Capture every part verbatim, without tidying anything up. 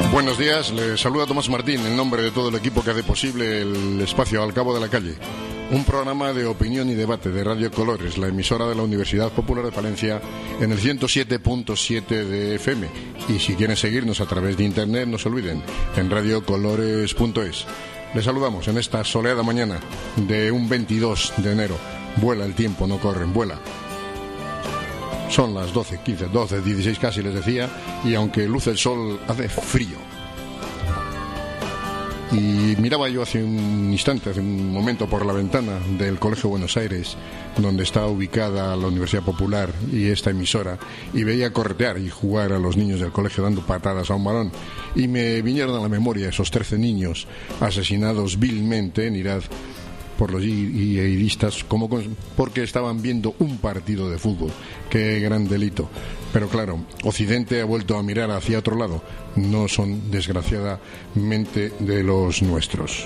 Buenos días, les saluda Tomás Martín en nombre de todo el equipo que hace posible el espacio Al Cabo de la Calle, un programa de opinión y debate de Radio Colores, la emisora de la Universidad Popular de Palencia, en el ciento siete punto siete de F M. Y si quieren seguirnos a través de internet, no se olviden, en radio colores punto es. Les saludamos en esta soleada mañana de un veintidós de enero. Vuela el tiempo, no corren, vuela. Son las doce, quince, doce, dieciséis casi, les decía, y aunque luce el sol, hace frío. Y miraba yo hace un instante, hace un momento, por la ventana del Colegio Buenos Aires, donde está ubicada la Universidad Popular y esta emisora, y veía corretear y jugar a los niños del colegio dando patadas a un balón, y me vinieron a la memoria esos trece niños asesinados vilmente en Irak por los yihadistas, como porque estaban viendo un partido de fútbol. Qué gran delito. Pero claro, Occidente ha vuelto a mirar hacia otro lado. No son, desgraciadamente, de los nuestros.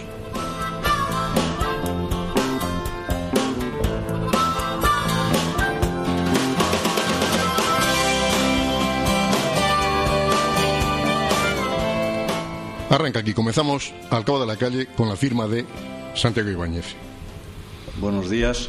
Arranca aquí, comenzamos Al Cabo de la Calle con la firma de Santiago Ibáñez. Buenos días.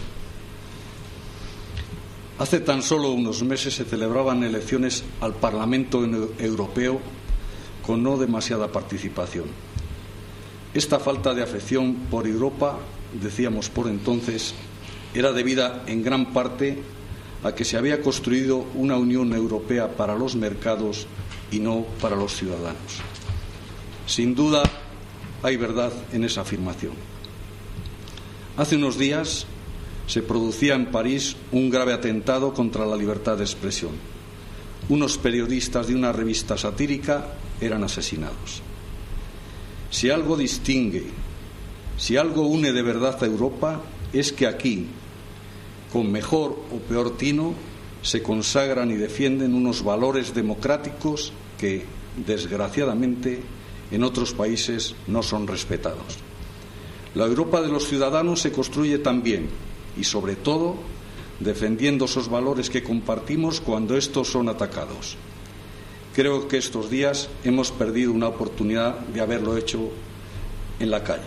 Hace tan solo unos meses se celebraban elecciones al Parlamento Europeo con no demasiada participación. Esta falta de afección por Europa, decíamos por entonces, era debida en gran parte a que se había construido una Unión Europea para los mercados y no para los ciudadanos. Sin duda, hay verdad en esa afirmación. Hace unos días se producía en París un grave atentado contra la libertad de expresión. Unos periodistas de una revista satírica eran asesinados. Si algo distingue, si algo une de verdad a Europa, es que aquí, con mejor o peor tino, se consagran y defienden unos valores democráticos que, desgraciadamente, en otros países no son respetados. La Europa de los ciudadanos se construye también y, sobre todo, defendiendo esos valores que compartimos cuando estos son atacados. Creo que estos días hemos perdido una oportunidad de haberlo hecho en la calle.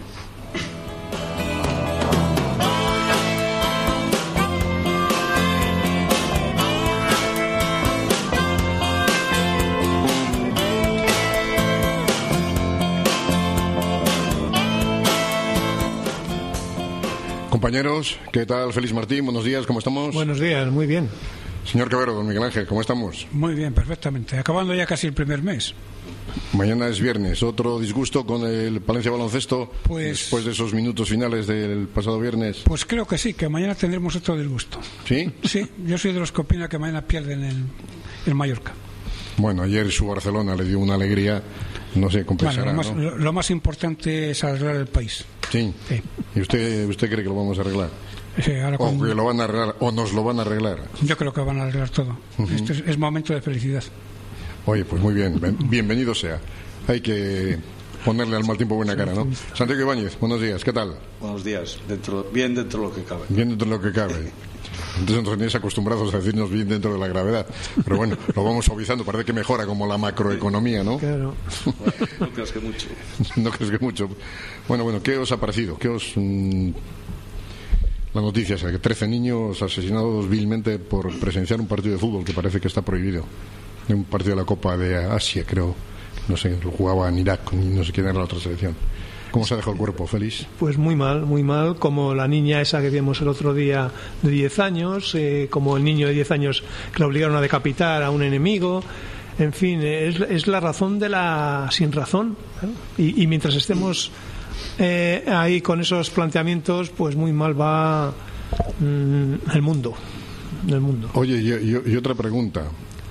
Compañeros, ¿qué tal? Félix Martín, buenos días, ¿cómo estamos? Buenos días, muy bien. Señor Cabero, don Miguel Ángel, ¿cómo estamos? Muy bien, perfectamente. Acabando ya casi el primer mes. Mañana es viernes. ¿Otro disgusto con el Palencia Baloncesto pues, después de esos minutos finales del pasado viernes? Pues creo que sí, que mañana tendremos otro disgusto. ¿Sí? Sí, yo soy de los que opina que mañana pierden el, el Mallorca. Bueno, ayer su Barcelona le dio una alegría, no sé, compensará, bueno, lo, más, ¿no? lo, lo más importante es arreglar el país. Sí. sí. ¿Y usted, usted cree que lo vamos a arreglar? Sí, ahora o con... que lo van a arreglar, o nos lo van a arreglar. Yo creo que van a arreglar todo. Uh-huh. Este es, es momento de felicidad. Oye, pues muy bien, bienvenido sea. Hay que ponerle al mal tiempo buena cara, ¿no? Santiago Ibáñez, buenos días, ¿qué tal? Buenos días, dentro, bien dentro de lo que cabe. Bien dentro de lo que cabe. Entonces nos tenéis acostumbrados a decirnos bien dentro de la gravedad. Pero bueno, lo vamos suavizando, parece que mejora como la macroeconomía, ¿no? Claro. Bueno, no crees que mucho. No crees que mucho. Bueno, bueno, ¿qué os ha parecido? ¿Qué os... Mmm... La noticia es que trece niños asesinados vilmente por presenciar un partido de fútbol que parece que está prohibido. Un partido de la Copa de Asia, creo. No sé, lo jugaba en Irak, no sé quién era la otra selección. ¿Cómo se ha dejado el cuerpo, Félix? Pues muy mal, muy mal, como la niña esa que vimos el otro día de diez años, eh, como el niño de diez años que la obligaron a decapitar a un enemigo. En fin, es, es la razón de la sin razón. ¿eh? Y, y mientras estemos eh, ahí con esos planteamientos, pues muy mal va mm, el mundo. El mundo. Oye, y, y, y otra pregunta.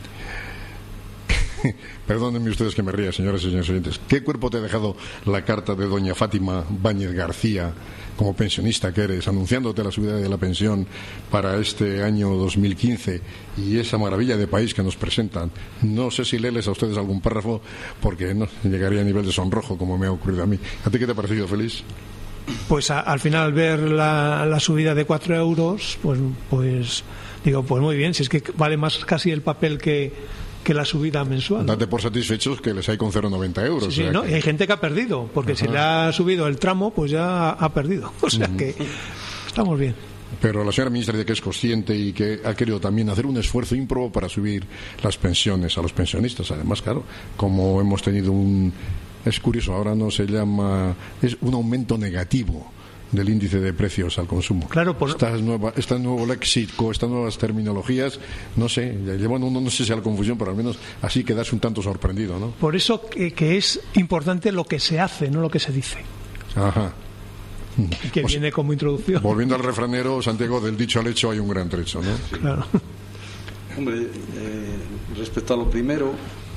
Perdónenme ustedes que me ría, señoras y señores oyentes. ¿Qué cuerpo te ha dejado la carta de doña Fátima Báñez García, como pensionista que eres, anunciándote la subida de la pensión para este año dos mil quince y esa maravilla de país que nos presentan? No sé si leerles a ustedes algún párrafo, porque no llegaría a nivel de sonrojo como me ha ocurrido a mí. ¿A ti qué te ha parecido, Félix? Pues a, al final ver la, la subida de cuatro euros, pues, pues digo, pues muy bien, si es que vale más casi el papel que que la subida mensual. Date por satisfechos que les hay con cero coma noventa euros. Sí, sí, o sea ¿no? que... Y hay gente que ha perdido, porque Ajá. si le ha subido el tramo, pues ya ha perdido. O sea uh-huh. que estamos bien. Pero la señora ministra dice que es consciente y que ha querido también hacer un esfuerzo ímprobo para subir las pensiones a los pensionistas. Además, claro, como hemos tenido un... Es curioso, ahora no se llama... Es un aumento negativo del índice de precios al consumo. Claro, por... Estas nueva, este nuevo léxico, estas nuevas terminologías, no sé, llevan uno, no sé si a la confusión, pero al menos así quedas un tanto sorprendido, ¿no? Por eso que, que es importante lo que se hace, no lo que se dice. Ajá. Que pues, viene como introducción. Volviendo al refranero, Santiago, del dicho al hecho hay un gran trecho, ¿no? Sí. Claro. Hombre, eh, respecto a lo primero,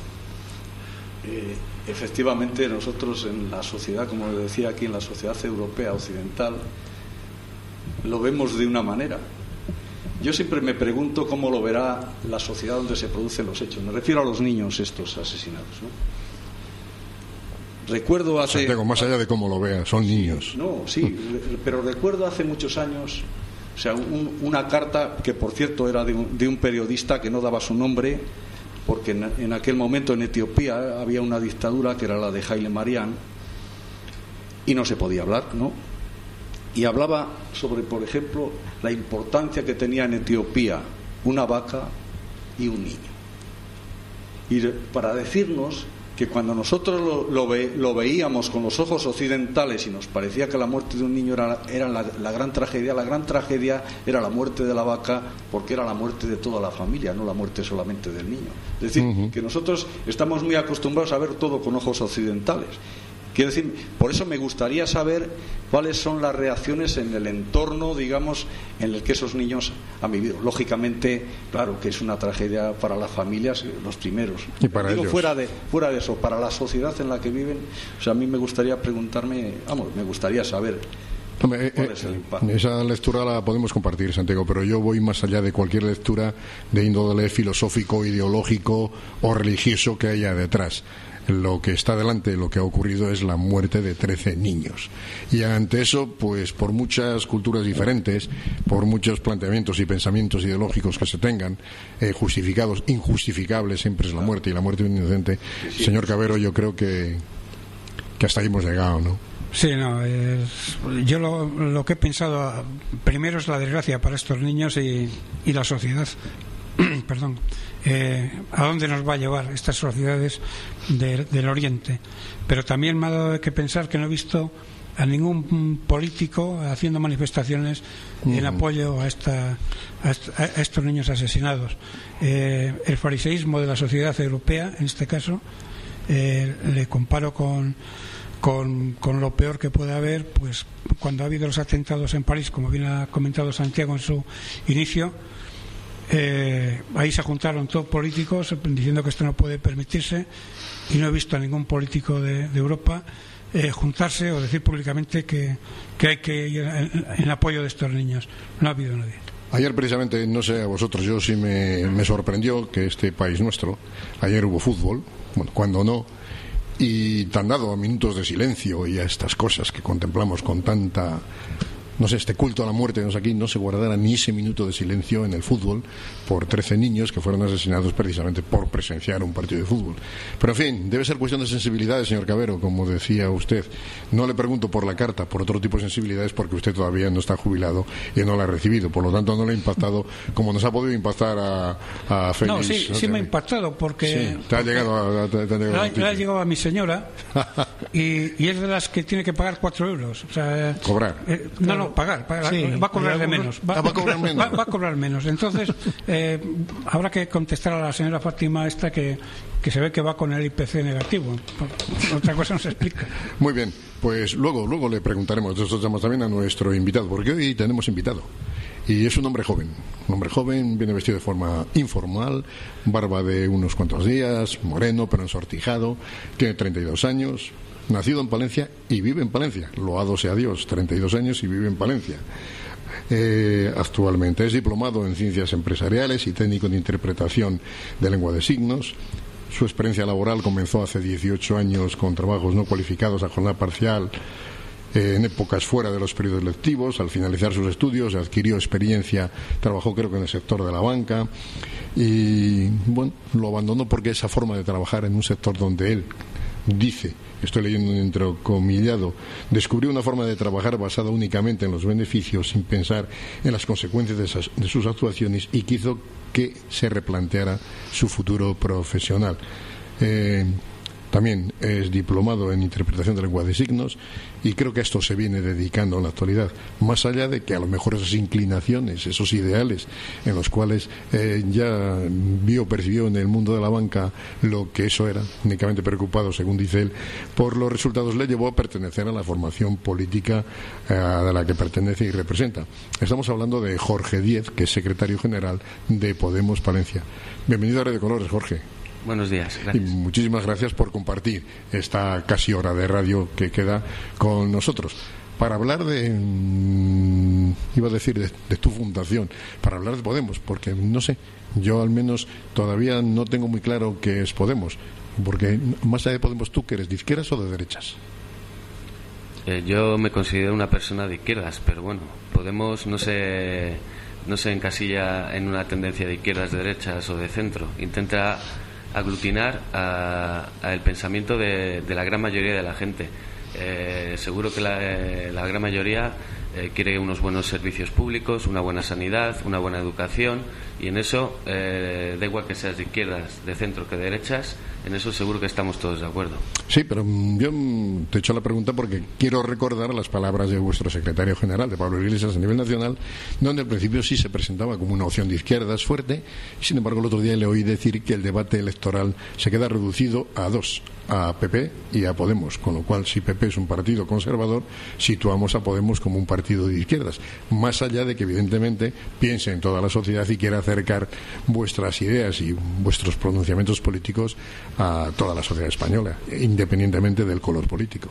eh, efectivamente nosotros en la sociedad, como le decía aquí, en la sociedad europea occidental, lo vemos de una manera. Yo siempre me pregunto cómo lo verá la sociedad donde se producen los hechos. Me refiero a los niños estos asesinados, ¿no? Recuerdo hace... Santiago, más allá de cómo lo vea, son niños. No, sí, pero recuerdo hace muchos años, o sea, un, una carta que, por cierto, era de un, de un periodista que no daba su nombre, porque en, en aquel momento en Etiopía había una dictadura que era la de Haile Mariam y no se podía hablar, ¿no? Y hablaba sobre, por ejemplo, la importancia que tenía en Etiopía una vaca y un niño. Y para decirnos que cuando nosotros lo, lo, ve, lo veíamos con los ojos occidentales y nos parecía que la muerte de un niño era, era la, la gran tragedia, la gran tragedia era la muerte de la vaca, porque era la muerte de toda la familia, no la muerte solamente del niño. Es decir, uh-huh. que nosotros estamos muy acostumbrados a ver todo con ojos occidentales. Quiero decir, por eso me gustaría saber cuáles son las reacciones en el entorno, digamos, en el que esos niños han vivido. Lógicamente, claro que es una tragedia para las familias, los primeros. Y para Digo, ellos. fuera de, fuera de eso, para la sociedad en la que viven, o sea, a mí me gustaría preguntarme, vamos, me gustaría saber Hombre, cuál eh, es el impacto. Esa lectura la podemos compartir, Santiago, pero yo voy más allá de cualquier lectura de índole filosófico, ideológico o religioso que haya detrás. Lo que está delante, lo que ha ocurrido es la muerte de trece niños. Y ante eso, pues por muchas culturas diferentes, por muchos planteamientos y pensamientos ideológicos que se tengan, eh, justificados, injustificables, siempre es la muerte y la muerte de un inocente. Señor Cabero, yo creo que, que hasta ahí hemos llegado, ¿no? Sí, no, es, yo lo, lo que he pensado primero es la desgracia para estos niños y, y la sociedad. Perdón. Eh, a dónde nos va a llevar estas sociedades de, del Oriente, pero también me ha dado que pensar que no he visto a ningún político haciendo manifestaciones uh-huh. en apoyo a, esta, a, esta, a estos niños asesinados. Eh, el fariseísmo de la sociedad europea, en este caso, eh, le comparo con Con, con lo peor que puede haber, pues cuando ha habido los atentados en París, como bien ha comentado Santiago en su inicio. Eh, ahí se juntaron todos políticos diciendo que esto no puede permitirse, y no he visto a ningún político de, de Europa eh, juntarse o decir públicamente que, que hay que ir en, en apoyo de estos niños. No ha habido nadie. Ayer precisamente, no sé a vosotros, yo sí me, me sorprendió que este país nuestro, ayer hubo fútbol, bueno, cuando no, y tan dado a minutos de silencio y a estas cosas que contemplamos con tanta... no sé, este culto a la muerte, no sé, aquí no se guardara ni ese minuto de silencio en el fútbol por trece niños que fueron asesinados precisamente por presenciar un partido de fútbol. Pero en fin, debe ser cuestión de sensibilidades, señor Cabero, como decía usted. No le pregunto por la carta, por otro tipo de sensibilidades, porque usted todavía no está jubilado y no la ha recibido, por lo tanto no le ha impactado como nos ha podido impactar a, a Félix. No, sí, ¿no? sí me ha impactado porque... Sí, te ha llegado a, te, te ha llegado le, le ha llegado a mi señora y, y es de las que tiene que pagar cuatro euros. O sea, cobrar. Eh, no, no, pagar. pagar sí, va a cobrar de menos. Va, va, a cobrar menos. Va, va a cobrar menos. Entonces, eh, habrá que contestar a la señora Fátima esta que, que se ve que va con el I P C negativo. Otra cosa no se explica. Muy bien, pues luego, luego le preguntaremos. Nosotros también a nuestro invitado, porque hoy tenemos invitado. Y es un hombre joven. Un hombre joven, viene vestido de forma informal, barba de unos cuantos días, moreno, pero ensortijado, tiene treinta y dos años, nacido en Palencia y vive en Palencia. Loado sea Dios, treinta y dos años y vive en Palencia. Eh, actualmente es diplomado en Ciencias Empresariales y técnico de Interpretación de Lengua de Signos. Su experiencia laboral comenzó hace dieciocho años con trabajos no cualificados a jornada parcial, eh, en épocas fuera de los periodos lectivos. Al finalizar sus estudios adquirió experiencia, trabajó creo que en el sector de la banca. y bueno, lo abandonó porque esa forma de trabajar en un sector donde él dice, estoy leyendo un entrecomillado, descubrió una forma de trabajar basada únicamente en los beneficios sin pensar en las consecuencias de, esas, de sus actuaciones, y que hizo que se replanteara su futuro profesional. Eh, También es diplomado en interpretación de lengua de signos, y creo que a esto se viene dedicando en la actualidad, más allá de que a lo mejor esas inclinaciones, esos ideales en los cuales eh, ya vio, percibió en el mundo de la banca lo que eso era, únicamente preocupado, según dice él, por los resultados, le llevó a pertenecer a la formación política eh, a la que pertenece y representa. Estamos hablando de Jorge Díez, que es secretario general de Podemos Palencia. Bienvenido a Red de Colores, Jorge. Buenos días, gracias. Y muchísimas gracias por compartir esta casi hora de radio que queda con nosotros para hablar de, mmm, iba a decir, de, de tu fundación, para hablar de Podemos, porque no sé, yo al menos todavía no tengo muy claro qué es Podemos, porque más allá de Podemos, ¿tú que eres de izquierdas o de derechas? Eh, yo me considero una persona de izquierdas, pero bueno, Podemos no se, no se encasilla en una tendencia de izquierdas, de derechas o de centro, intenta aglutinar al pensamiento de, de la gran mayoría de la gente. Eh, seguro que la, eh, la gran mayoría eh, quiere unos buenos servicios públicos, una buena sanidad, una buena educación, y en eso eh, da igual que seas de izquierdas, de centro que de derechas, en eso seguro que estamos todos de acuerdo. Sí, pero yo te he hecho la pregunta porque quiero recordar las palabras de vuestro secretario general, de Pablo Iglesias, a nivel nacional, donde al principio sí se presentaba como una opción de izquierdas fuerte, y sin embargo el otro día le oí decir que el debate electoral se queda reducido a dos, a P P y a Podemos, con lo cual si P P es un partido conservador, situamos a Podemos como un partido de izquierdas, más allá de que evidentemente piense en toda la sociedad y quiera acercar vuestras ideas y vuestros pronunciamientos políticos a toda la sociedad española, independientemente del color político.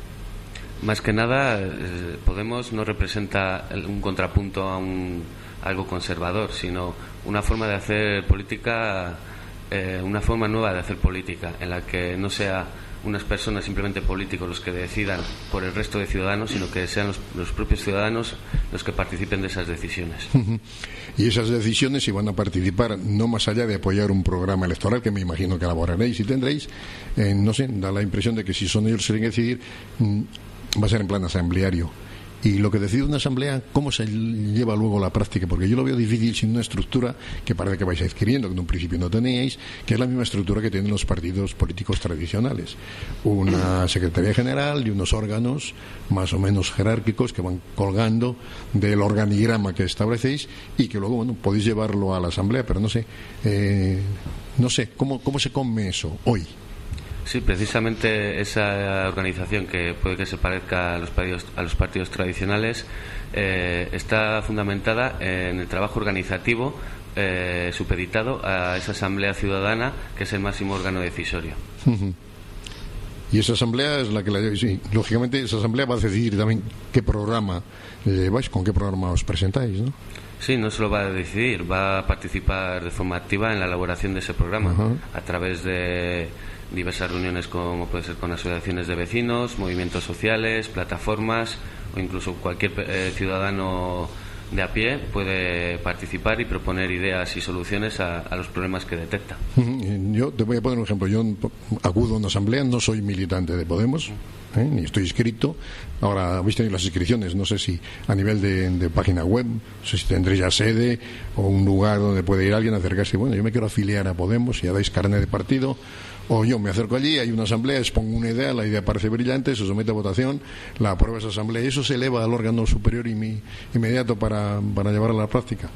Más que nada, eh, Podemos no representa un contrapunto a un, algo conservador, sino una forma de hacer política, eh, una forma nueva de hacer política, en la que no sea unas personas simplemente políticos los que decidan por el resto de ciudadanos, sino que sean los, los propios ciudadanos los que participen de esas decisiones. Uh-huh. Y esas decisiones, si van a participar, no más allá de apoyar un programa electoral, que me imagino que elaboraréis y tendréis, eh, no sé, da la impresión de que si son ellos los que tienen que decidir, mmm, va a ser en plan asambleario. Y lo que decide una asamblea, ¿cómo se lleva luego a la práctica? Porque yo lo veo difícil sin una estructura que parece que vais adquiriendo, que en un principio no teníais, que es la misma estructura que tienen los partidos políticos tradicionales. Una secretaría general y unos órganos más o menos jerárquicos que van colgando del organigrama que establecéis y que luego, bueno, podéis llevarlo a la asamblea, pero no sé, eh, no sé, ¿cómo, cómo se come eso hoy? Sí, precisamente esa organización, que puede que se parezca a los partidos, a los partidos tradicionales, eh, está fundamentada en el trabajo organizativo eh, supeditado a esa asamblea ciudadana, que es el máximo órgano decisorio. Uh-huh. Y esa asamblea es la que la sí, lógicamente esa asamblea va a decidir también qué programa lleváis, con qué programa os presentáis, ¿no? Sí, no solo va a decidir, va a participar de forma activa en la elaboración de ese programa, uh-huh, a través de diversas reuniones, como puede ser con asociaciones de vecinos, movimientos sociales, plataformas, o incluso cualquier eh, ciudadano de a pie puede participar y proponer ideas y soluciones a, a los problemas que detecta. Yo te voy a poner un ejemplo. Yo acudo a una asamblea, no soy militante de Podemos, ¿eh? ni estoy inscrito. Ahora habéis tenido las inscripciones, no sé si a nivel de, de página web, no sé si tendréis ya sede o un lugar donde puede ir alguien a acercarse. Bueno, yo me quiero afiliar a Podemos, ya dais carnet de partido. O yo me acerco allí, hay una asamblea, expongo una idea, la idea parece brillante, se somete a votación, la aprueba esa asamblea y eso se eleva al órgano superior inmediato para, para llevarla a la práctica.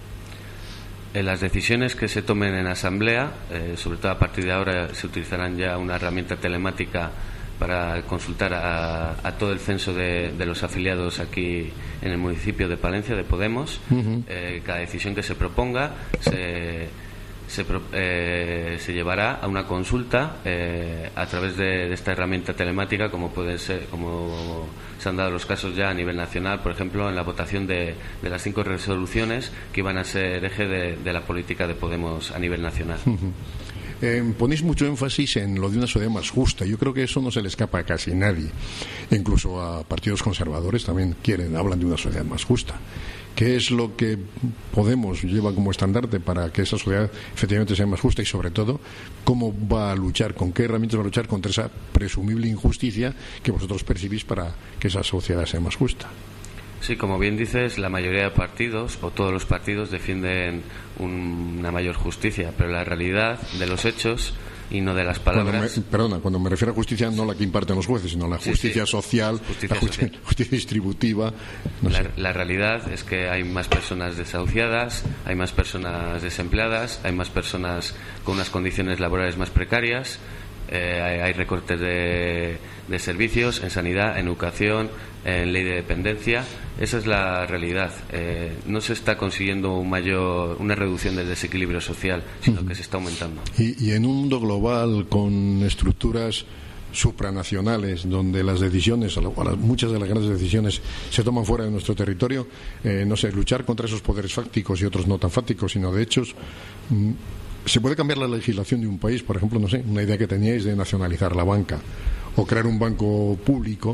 En las decisiones que se tomen en asamblea, eh, sobre todo a partir de ahora se utilizarán ya una herramienta telemática para consultar a, a todo el censo de, de los afiliados aquí en el municipio de Palencia, de Podemos. Uh-huh. Eh, cada decisión que se proponga se... Se, eh, se llevará a una consulta eh, a través de, de esta herramienta telemática, como puede ser, como se han dado los casos ya a nivel nacional, por ejemplo, en la votación de, de las cinco resoluciones que iban a ser eje de, de la política de Podemos a nivel nacional. Uh-huh. Eh, ponéis mucho énfasis en lo de una sociedad más justa. Yo creo que eso no se le escapa a casi nadie. Incluso a partidos conservadores también quieren, hablan de una sociedad más justa. ¿Qué es lo que Podemos lleva como estandarte para que esa sociedad efectivamente sea más justa y, sobre todo, cómo va a luchar, con qué herramientas va a luchar contra esa presumible injusticia que vosotros percibís para que esa sociedad sea más justa? Sí, como bien dices, la mayoría de partidos o todos los partidos defienden un, una mayor justicia, pero la realidad de los hechos y no de las palabras. Cuando me, perdona, cuando me refiero a justicia, no la que imparten los jueces, sino la justicia sí, sí. social, justicia, la justicia, social. justicia distributiva. No la, sé. la realidad es que hay más personas desahuciadas, hay más personas desempleadas, hay más personas con unas condiciones laborales más precarias, eh, hay, hay recortes de, de servicios en sanidad, en educación, en ley de dependencia. Esa es la realidad. Eh, no se está consiguiendo un mayor, una reducción del desequilibrio social, sino que se está aumentando. Y, y en un mundo global con estructuras supranacionales, donde las decisiones, o las, muchas de las grandes decisiones se toman fuera de nuestro territorio, eh, no sé, luchar contra esos poderes fácticos y otros no tan fácticos, sino de hechos. Mm, ¿Se puede cambiar la legislación de un país? Por ejemplo, no sé, una idea que teníais de nacionalizar la banca o crear un banco público,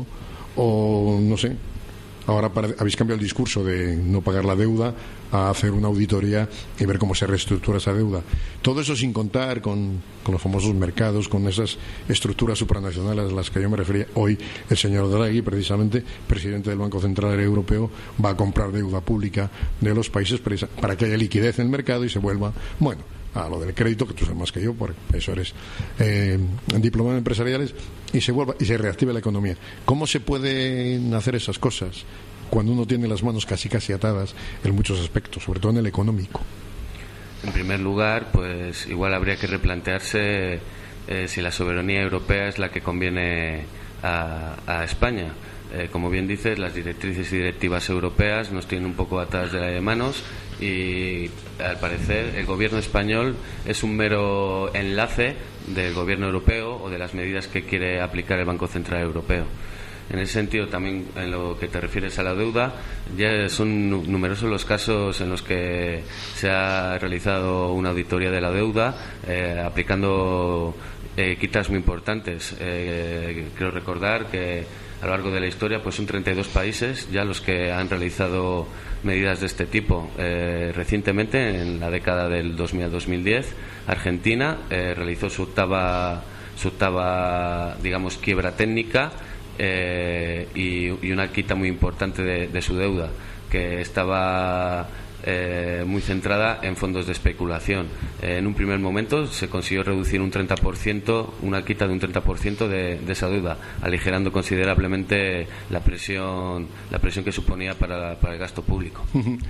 o no sé, ahora para, habéis cambiado el discurso de no pagar la deuda a hacer una auditoría y ver cómo se reestructura esa deuda. Todo eso sin contar con, con los famosos mercados, con esas estructuras supranacionales a las que yo me refería. Hoy el señor Draghi, precisamente, presidente del Banco Central Europeo, va a comprar deuda pública de los países para que haya liquidez en el mercado y se vuelva, bueno, a lo del crédito, que tú sabes más que yo, porque eso eres eh, diplomado en empresariales, y se vuelva y se reactive la economía. ¿Cómo se pueden hacer esas cosas cuando uno tiene las manos casi casi atadas en muchos aspectos, sobre todo en el económico? En primer lugar, pues igual habría que replantearse eh, si la soberanía europea es la que conviene a, a España. Eh, como bien dices, las directrices y directivas europeas nos tienen un poco atadas de manos y, al parecer, el gobierno español es un mero enlace del gobierno europeo o de las medidas que quiere aplicar el Banco Central Europeo. En ese sentido, también en lo que te refieres a la deuda, ya son numerosos los casos en los que se ha realizado una auditoría de la deuda eh, aplicando eh, quitas muy importantes. Eh, quiero recordar que a lo largo de la historia pues son treinta y dos países ya los que han realizado medidas de este tipo. Eh, recientemente, en la década del dos mil a dos mil diez, Argentina eh, realizó su octava, su octava, digamos, quiebra técnica eh, y, y una quita muy importante de, de su deuda, que estaba Eh, muy centrada en fondos de especulación. Eh, en un primer momento se consiguió reducir un treinta por ciento, una quita de un treinta por ciento de, de esa deuda, aligerando considerablemente la presión, la presión que suponía para, para el gasto público.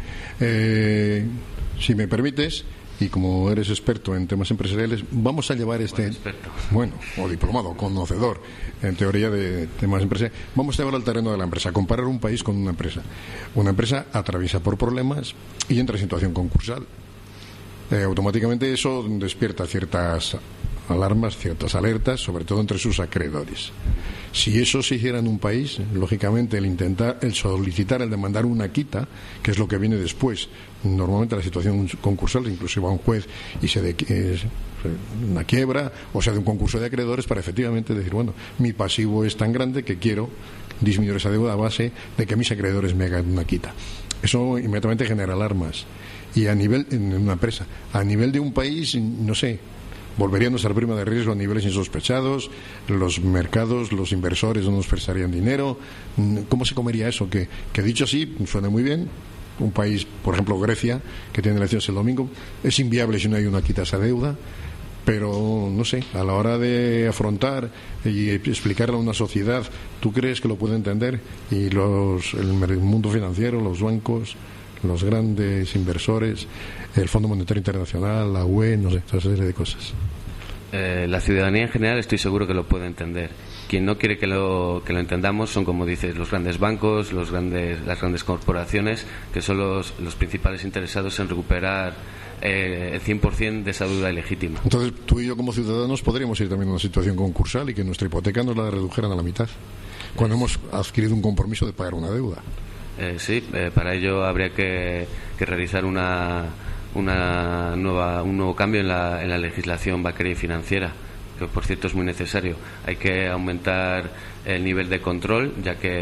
eh, si me permites, y como eres experto en temas empresariales, vamos a llevar este... Bueno, o diplomado, conocedor en teoría de temas empresariales, vamos a llevar al terreno de la empresa, comparar un país con una empresa. Una empresa atraviesa por problemas y entra en situación concursal. Eh, automáticamente eso despierta ciertas alarmas, ciertas alertas, sobre todo entre sus acreedores. Si eso se hiciera en un país, lógicamente el intentar, el solicitar, el demandar una quita, que es lo que viene después, normalmente la situación concursal, incluso va a un juez y se de eh, una quiebra, o sea, de un concurso de acreedores para efectivamente decir, bueno, mi pasivo es tan grande que quiero disminuir esa deuda a base de que mis acreedores me hagan una quita. Eso inmediatamente genera alarmas. Y a nivel, en una empresa, a nivel de un país, no sé, volvería a nuestra prima de riesgo a niveles insospechados, los mercados, los inversores no nos prestarían dinero. ¿Cómo se comería eso? Que, que dicho así, suena muy bien. Un país, por ejemplo Grecia, que tiene elecciones el domingo, es inviable si no hay una quita a esa deuda, pero no sé, a la hora de afrontar y explicarle a una sociedad, ¿tú crees que lo puede entender? Y los, el mundo financiero, los bancos, los grandes inversores, el Fondo Monetario Internacional, la U E, no sé, toda esa serie de cosas. Eh, la ciudadanía en general estoy seguro que lo puede entender. Quien no quiere que lo, que lo entendamos son, como dices, los grandes bancos, los grandes, las grandes corporaciones, que son los, los principales interesados en recuperar eh, el cien por ciento de esa deuda ilegítima. Entonces, tú y yo como ciudadanos podríamos ir también a una situación concursal y que nuestra hipoteca nos la redujeran a la mitad, cuando hemos adquirido un compromiso de pagar una deuda. Eh, sí, eh, para ello habría que, que realizar una, una nueva, un nuevo cambio en la, en la legislación bancaria y financiera, que por cierto es muy necesario. Hay que aumentar el nivel de control, ya que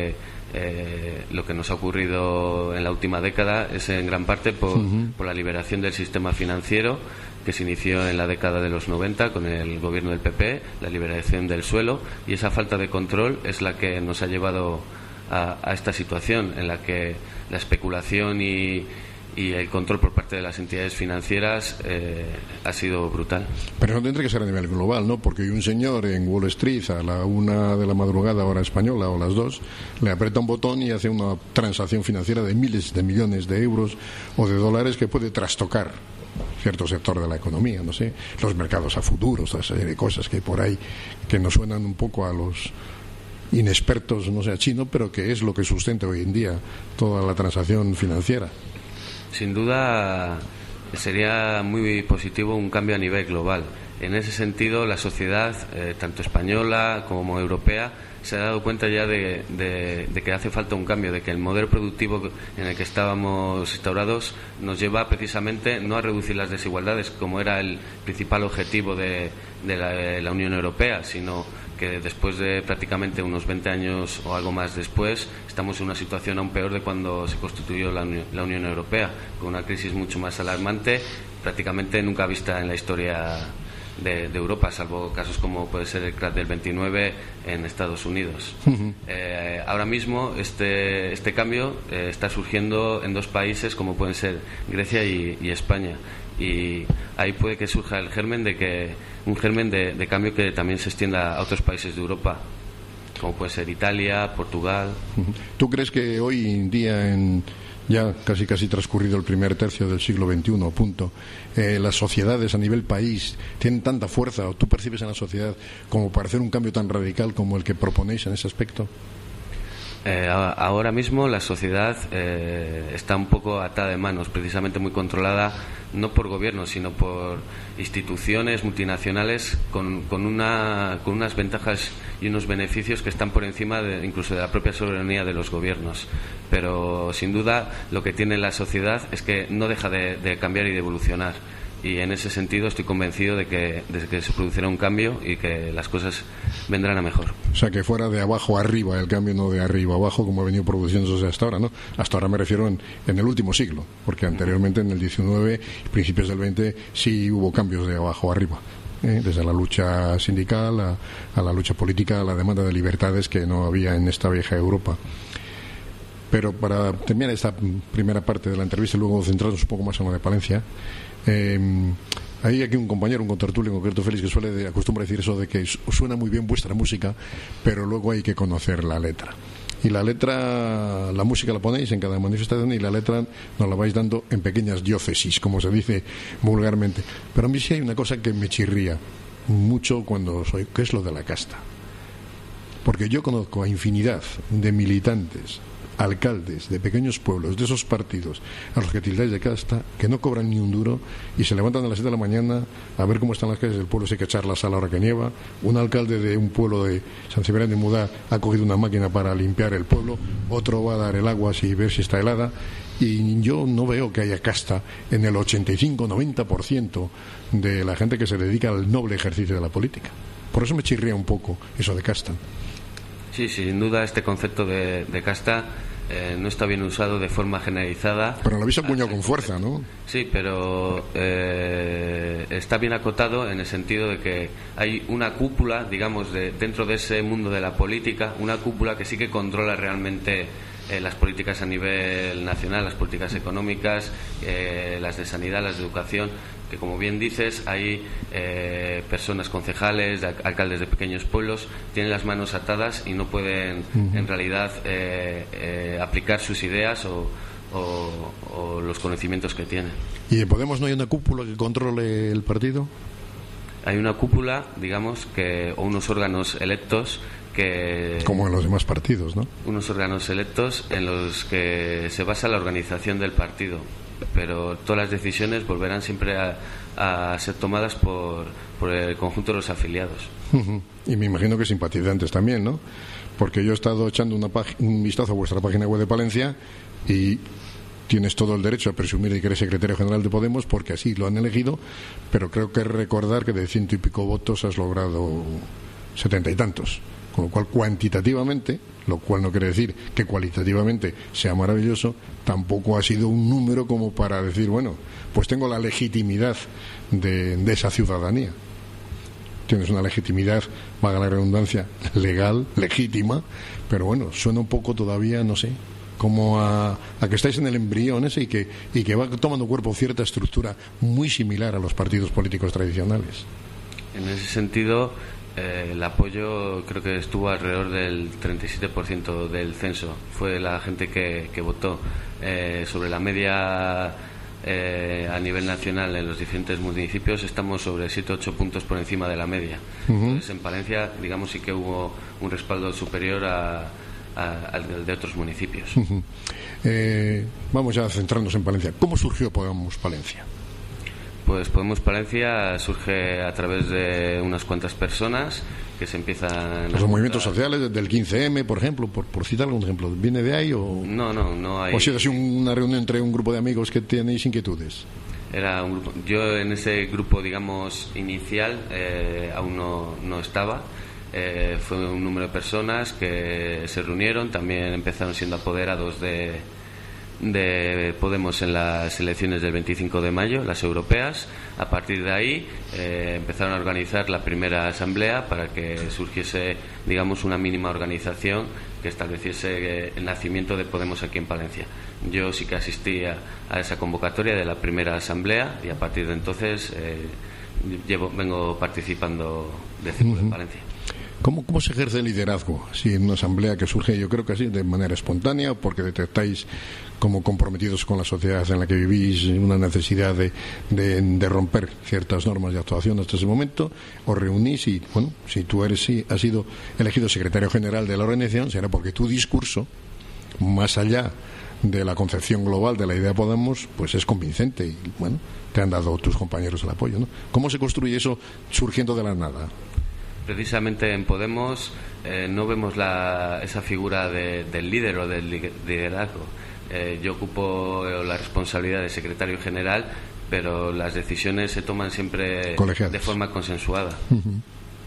eh, lo que nos ha ocurrido en la última década es en gran parte por, uh-huh. por la liberación del sistema financiero, que se inició en la década de los noventa con el gobierno del P P, la liberación del suelo, y esa falta de control es la que nos ha llevado a, a esta situación en la que la especulación y, y el control por parte de las entidades financieras eh, ha sido brutal. Pero no tendría que ser a nivel global, ¿no? Porque un señor en Wall Street a la una de la madrugada hora española o las dos le aprieta un botón y hace una transacción financiera de miles de millones de euros o de dólares que puede trastocar cierto sector de la economía, no sé, los mercados a futuros, esa serie de cosas que hay por ahí que nos suenan un poco a los inexpertos, no sé, a chino, pero que es lo que sustenta hoy en día toda la transacción financiera. Sin duda sería muy positivo un cambio a nivel global. En ese sentido, la sociedad, eh, tanto española como europea, se ha dado cuenta ya de, de, de que hace falta un cambio, de que el modelo productivo en el que estábamos instaurados nos lleva precisamente no a reducir las desigualdades, como era el principal objetivo de, de, la, de la Unión Europea, sino que después de prácticamente unos veinte años o algo más después estamos en una situación aún peor de cuando se constituyó la Unión, la Unión Europea, con una crisis mucho más alarmante, prácticamente nunca vista en la historia de, de Europa, salvo casos como puede ser el crash del veintinueve en Estados Unidos. Uh-huh. Eh, ahora mismo este, este cambio eh, está surgiendo en dos países como pueden ser Grecia y, y España, y ahí puede que surja el germen de que un germen de, de cambio que también se extienda a otros países de Europa, como puede ser Italia, Portugal. ¿Tú crees que hoy en día, en ya casi casi transcurrido el primer tercio del siglo veintiuno, punto, eh, las sociedades a nivel país tienen tanta fuerza, o tú percibes en la sociedad, como para hacer un cambio tan radical como el que proponéis en ese aspecto? Eh, ahora mismo la sociedad eh, está un poco atada de manos, precisamente muy controlada no por gobiernos sino por instituciones multinacionales con, con, una, con unas ventajas y unos beneficios que están por encima de, incluso de la propia soberanía de los gobiernos. Pero sin duda lo que tiene la sociedad es que no deja de, de cambiar y de evolucionar. Y en ese sentido estoy convencido de que, de que se producirá un cambio y que las cosas vendrán a mejor. O sea, que fuera de abajo a arriba el cambio, no de arriba a abajo como ha venido produciéndose hasta ahora, ¿no? Hasta ahora me refiero en, en el último siglo, porque anteriormente en el diecinueve y principios del veinte sí hubo cambios de abajo a arriba. ¿eh? Desde la lucha sindical a, a la lucha política, a la demanda de libertades que no había en esta vieja Europa. Pero para terminar esta primera parte de la entrevista y luego centrarnos un poco más en lo de Palencia, Eh, hay aquí un compañero, un contertulio en concreto, Félix, que suele de, acostumbra decir eso de que suena muy bien vuestra música, pero luego hay que conocer la letra. Y la letra, la música la ponéis en cada manifestación y la letra nos la vais dando en pequeñas diócesis, como se dice vulgarmente. Pero a mí sí hay una cosa que me chirría mucho cuando soy, que es lo de la casta. Porque yo conozco a infinidad de militantes, alcaldes de pequeños pueblos, de esos partidos a los que tildáis de casta, que no cobran ni un duro y se levantan a las siete de la mañana a ver cómo están las calles del pueblo, si hay que echarlas a la hora que nieva. Un alcalde de un pueblo de San Ciprián de Mudá ha cogido una máquina para limpiar el pueblo, otro va a dar el agua y ver si está helada, y yo no veo que haya casta en el ochenta y cinco noventa por ciento de la gente que se dedica al noble ejercicio de la política. Por eso me chirría un poco eso de casta. Sí, sin duda este concepto de, de casta eh, no está bien usado de forma generalizada. Pero lo habéis acuñado con fuerza, ¿no? Sí, pero eh, está bien acotado en el sentido de que hay una cúpula, digamos, de, dentro de ese mundo de la política, una cúpula que sí que controla realmente eh, las políticas a nivel nacional, las políticas económicas, eh, las de sanidad, las de educación, que como bien dices hay eh, personas concejales, de, alcaldes de pequeños pueblos, tienen las manos atadas y no pueden uh-huh. en realidad eh, eh, aplicar sus ideas o, o, o los conocimientos que tienen. ¿Y de Podemos no hay una cúpula que controle el partido? Hay una cúpula, digamos, que o unos órganos electos que... Como en los demás partidos, ¿no? Unos órganos electos en los que se basa la organización del partido, pero todas las decisiones volverán siempre a, a ser tomadas por, por el conjunto de los afiliados. Uh-huh. Y me imagino que simpatizantes también, ¿no? Porque yo he estado echando una pag- un vistazo a vuestra página web de Palencia y tienes todo el derecho a presumir de que eres secretario general de Podemos porque así lo han elegido, pero creo que recordar que de ciento y pico votos has logrado setenta y tantos, con lo cual cuantitativamente, lo cual no quiere decir que cualitativamente sea maravilloso, tampoco ha sido un número como para decir, bueno, pues tengo la legitimidad de, de esa ciudadanía. Tienes una legitimidad, valga la redundancia, legal, legítima, pero bueno, suena un poco todavía, no sé, como a, a que estáis en el embrión ese y que, y que va tomando cuerpo cierta estructura muy similar a los partidos políticos tradicionales. En ese sentido, eh, el apoyo creo que estuvo alrededor del treinta y siete por ciento del censo. Fue la gente que, que votó. Eh, sobre la media eh, a nivel nacional en los diferentes municipios estamos sobre siete u ocho puntos por encima de la media. Uh-huh. Entonces, en Palencia, digamos, sí que hubo un respaldo superior a al de otros municipios. Uh-huh. eh, vamos a centrarnos en Palencia. ¿Cómo surgió Podemos Palencia? Pues Podemos Palencia surge a través de unas cuantas personas que se empiezan... Los movimientos sociales del quince eme, por ejemplo, por, por citar algún ejemplo. ¿Viene de ahí o...? No, no, no hay... ¿O ha sido así una reunión entre un grupo de amigos que tenéis inquietudes? Era un grupo... Yo en ese grupo, digamos, inicial eh, aún no, no estaba. Eh, fue un número de personas que se reunieron, también empezaron siendo apoderados de, de Podemos en las elecciones del veinticinco de mayo, las europeas. A partir de ahí eh, empezaron a organizar la primera asamblea para que surgiese, digamos, una mínima organización que estableciese el nacimiento de Podemos aquí en Palencia. Yo sí que asistí a, a esa convocatoria de la primera asamblea y a partir de entonces eh, llevo, vengo participando de Círculo uh-huh. de Palencia. ¿Cómo, ¿Cómo se ejerce el liderazgo? Si en una asamblea que surge, yo creo que así, de manera espontánea, porque detectáis como comprometidos con la sociedad en la que vivís una necesidad de, de, de romper ciertas normas de actuación hasta ese momento, os reunís y, bueno, si tú eres, si has sido elegido secretario general de la organización, será porque tu discurso, más allá de la concepción global de la idea Podemos, pues es convincente y, bueno, te han dado tus compañeros el apoyo, ¿no? ¿Cómo se construye eso surgiendo de la nada? Precisamente en Podemos eh, no vemos la, esa figura de, del líder o del liderazgo. Eh, yo ocupo la responsabilidad de secretario general, pero las decisiones se toman siempre de forma consensuada. Uh-huh.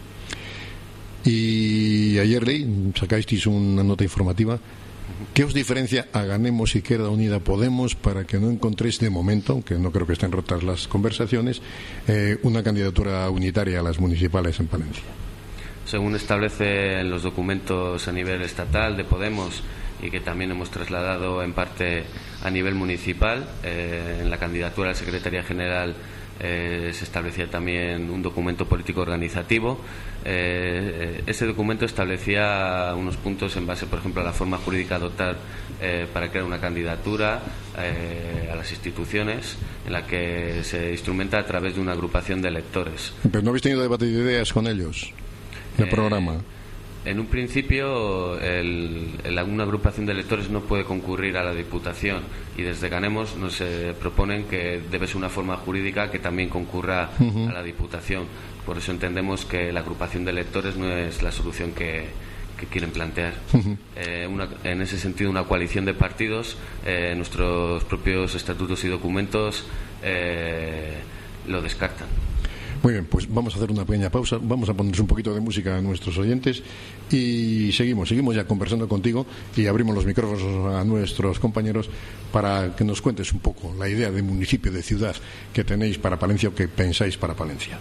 Y ayer leí, sacasteis una nota informativa. ¿Qué os diferencia a Ganemos, Izquierda Unida, Podemos para que no encontréis de momento, aunque no creo que estén rotas las conversaciones, eh, una candidatura unitaria a las municipales en Palencia? Según establece en los documentos a nivel estatal de Podemos y que también hemos trasladado en parte a nivel municipal, eh, en la candidatura a la Secretaría General eh, se establecía también un documento político organizativo. Eh, ese documento establecía unos puntos en base, por ejemplo, a la forma jurídica a adoptar eh, para crear una candidatura eh, a las instituciones, en la que se instrumenta a través de una agrupación de electores. ¿Pero no habéis tenido debate de ideas con ellos? ¿El eh, programa? En un principio, el, el, una agrupación de electores no puede concurrir a la Diputación y desde Ganemos nos eh, proponen que debe ser una forma jurídica que también concurra uh-huh. a la Diputación. Por eso entendemos que la agrupación de electores no es la solución que, que quieren plantear. Uh-huh. Eh, una, en ese sentido, una coalición de partidos, eh, nuestros propios estatutos y documentos eh, lo descartan. Muy bien, pues vamos a hacer una pequeña pausa, vamos a ponernos un poquito de música a nuestros oyentes y seguimos, seguimos ya conversando contigo y abrimos los micrófonos a nuestros compañeros para que nos cuentes un poco la idea de municipio, de ciudad que tenéis para Palencia o que pensáis para Palencia.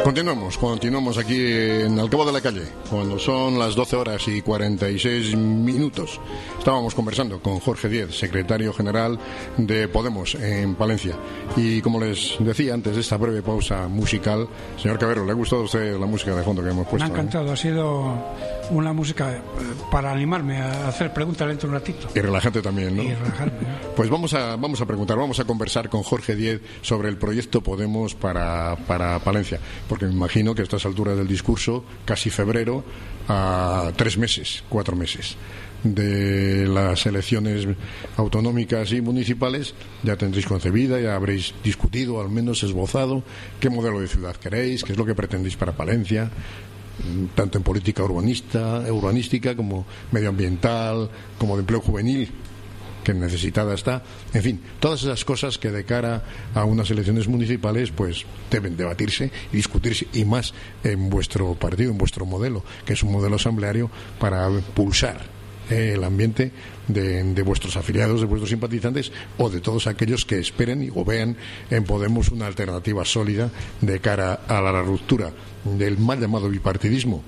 Continuamos, continuamos aquí en Al Cabo de la Calle, cuando son las doce horas y cuarenta y seis minutos. Estábamos conversando con Jorge Díez, secretario general de Podemos en Palencia. Y como les decía antes de esta breve pausa musical, señor Cabero, ¿le ha gustado a usted la música de fondo que hemos puesto? Me ha encantado, eh? Ha sido una música para animarme a hacer preguntas dentro de un ratito. Y relajante también, ¿no? Y relajante, ¿no? Pues vamos a, vamos a preguntar, vamos a conversar con Jorge Díez sobre el proyecto Podemos para, para Palencia. Porque me imagino que a estas alturas del discurso, casi febrero, a tres meses, cuatro meses de las elecciones autonómicas y municipales, ya tendréis concebida, ya habréis discutido, al menos esbozado, qué modelo de ciudad queréis, qué es lo que pretendéis para Palencia, tanto en política urbanista, urbanística como medioambiental, como de empleo juvenil, que necesitada está. En fin, todas esas cosas que de cara a unas elecciones municipales pues deben debatirse y discutirse, y más en vuestro partido, en vuestro modelo, que es un modelo asambleario para pulsar eh, el ambiente de, de vuestros afiliados, de vuestros simpatizantes o de todos aquellos que esperen o vean en Podemos una alternativa sólida de cara a la ruptura del mal llamado bipartidismo,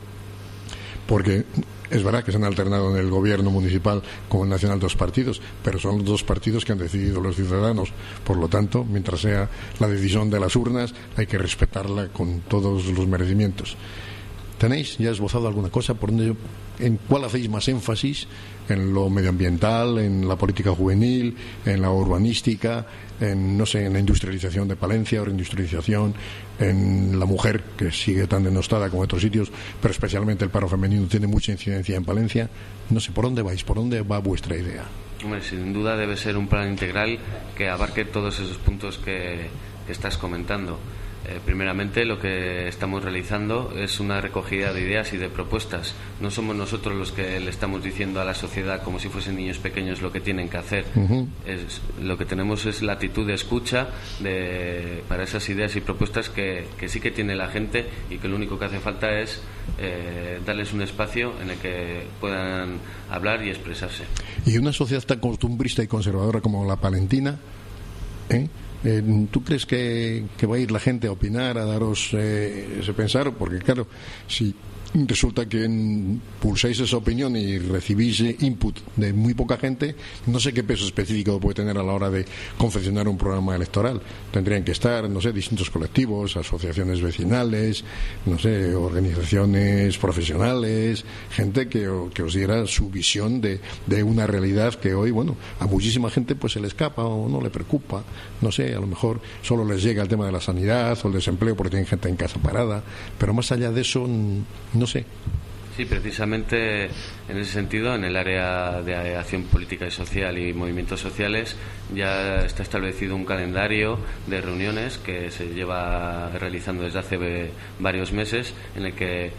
porque es verdad que se han alternado en el gobierno municipal como el nacional dos partidos, pero son los dos partidos que han decidido los ciudadanos. Por lo tanto, mientras sea la decisión de las urnas, hay que respetarla con todos los merecimientos. ¿Tenéis ya esbozado alguna cosa? ¿Por dónde, en cuál hacéis más énfasis? ¿En lo medioambiental, en la política juvenil, en la urbanística, en, no sé, en la industrialización de Palencia, o reindustrialización, en la mujer, que sigue tan denostada como en otros sitios, pero especialmente el paro femenino tiene mucha incidencia en Palencia? No sé, ¿por dónde vais? ¿Por dónde va vuestra idea? Hombre, sin duda debe ser un plan integral que abarque todos esos puntos que, que estás comentando. Eh, primeramente, lo que estamos realizando es una recogida de ideas y de propuestas. No somos nosotros los que le estamos diciendo a la sociedad como si fuesen niños pequeños lo que tienen que hacer. Uh-huh. Es, lo que tenemos es la actitud de escucha de, para esas ideas y propuestas que, que sí que tiene la gente, y que lo único que hace falta es eh, darles un espacio en el que puedan hablar y expresarse. Y una sociedad tan costumbrista y conservadora como la palentina, ¿eh? Eh, ¿Tú crees que, que va a ir la gente a opinar, a daros eh, ese pensar? Porque claro, si resulta que en, pulsáis esa opinión y recibís input de muy poca gente, no sé qué peso específico puede tener a la hora de confeccionar un programa electoral. Tendrían que estar, no sé, distintos colectivos, asociaciones vecinales, no sé, organizaciones profesionales, gente que, que os diera su visión de, de una realidad que hoy, bueno, a muchísima gente pues se le escapa o no le preocupa. No sé, a lo mejor solo les llega el tema de la sanidad o el desempleo porque tienen gente en casa parada, pero más allá de eso, no sé. Sí, precisamente en ese sentido, en el área de acción política y social y movimientos sociales, ya está establecido un calendario de reuniones que se lleva realizando desde hace varios meses, en el que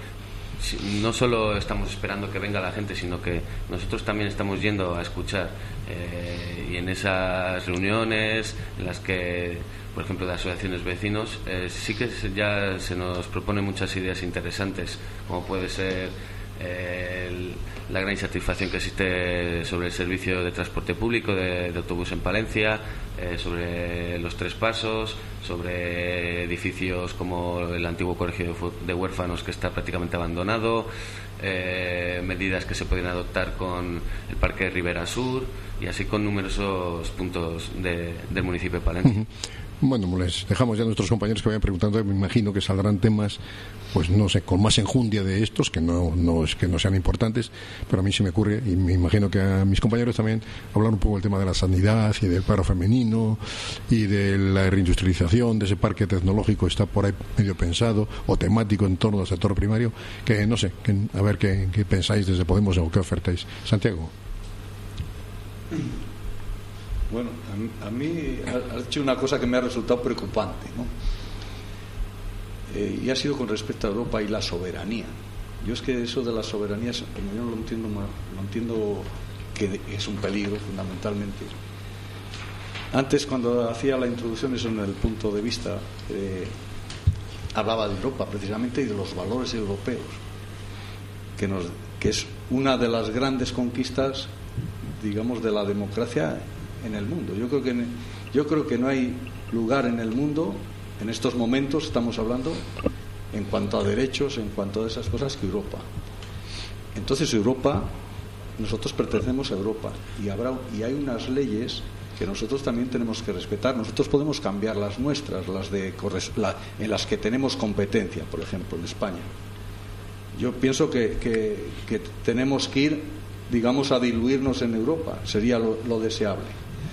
no solo estamos esperando que venga la gente, sino que nosotros también estamos yendo a escuchar. Eh, y en esas reuniones, en las que, por ejemplo, de asociaciones vecinos, eh, sí que ya se nos proponen muchas ideas interesantes, como puede ser eh, el, la gran insatisfacción que existe sobre el servicio de transporte público de, de autobús en Palencia, eh, sobre los tres pasos, sobre edificios como el antiguo colegio de huérfanos que está prácticamente abandonado, eh, medidas que se pueden adoptar con el Parque Ribera Sur, y así con numerosos puntos de, del municipio de Palencia. Uh-huh. Bueno, les dejamos ya a nuestros compañeros que vayan preguntando. Me imagino que saldrán temas, pues no sé, con más enjundia de estos, que no, no es que no sean importantes, pero a mí se me ocurre, y me imagino que a mis compañeros también, hablar un poco del tema de la sanidad y del paro femenino y de la reindustrialización, de ese parque tecnológico está por ahí medio pensado, o temático en torno al sector primario, que no sé, que, a ver qué, qué pensáis desde Podemos o qué ofertáis. Santiago. Bueno, a, a mí ha hecho una cosa que me ha resultado preocupante, ¿no? Eh, y ha sido con respecto a Europa y la soberanía. Yo es que eso de la soberanía, como yo no lo entiendo, lo entiendo que es un peligro fundamentalmente. Antes, cuando hacía la introducción, eso en el punto de vista, eh, hablaba de Europa precisamente y de los valores europeos, que, nos, que es una de las grandes conquistas, digamos, de la democracia en el mundo. Yo creo que yo creo que no hay lugar en el mundo, en estos momentos estamos hablando, en cuanto a derechos, en cuanto a esas cosas que Europa. Entonces Europa, nosotros pertenecemos a Europa y habrá y hay unas leyes que nosotros también tenemos que respetar. Nosotros podemos cambiar las nuestras, las de la, en las que tenemos competencia, por ejemplo, en España. Yo pienso que, que, que tenemos que ir, digamos, a diluirnos en Europa, sería lo, lo deseable.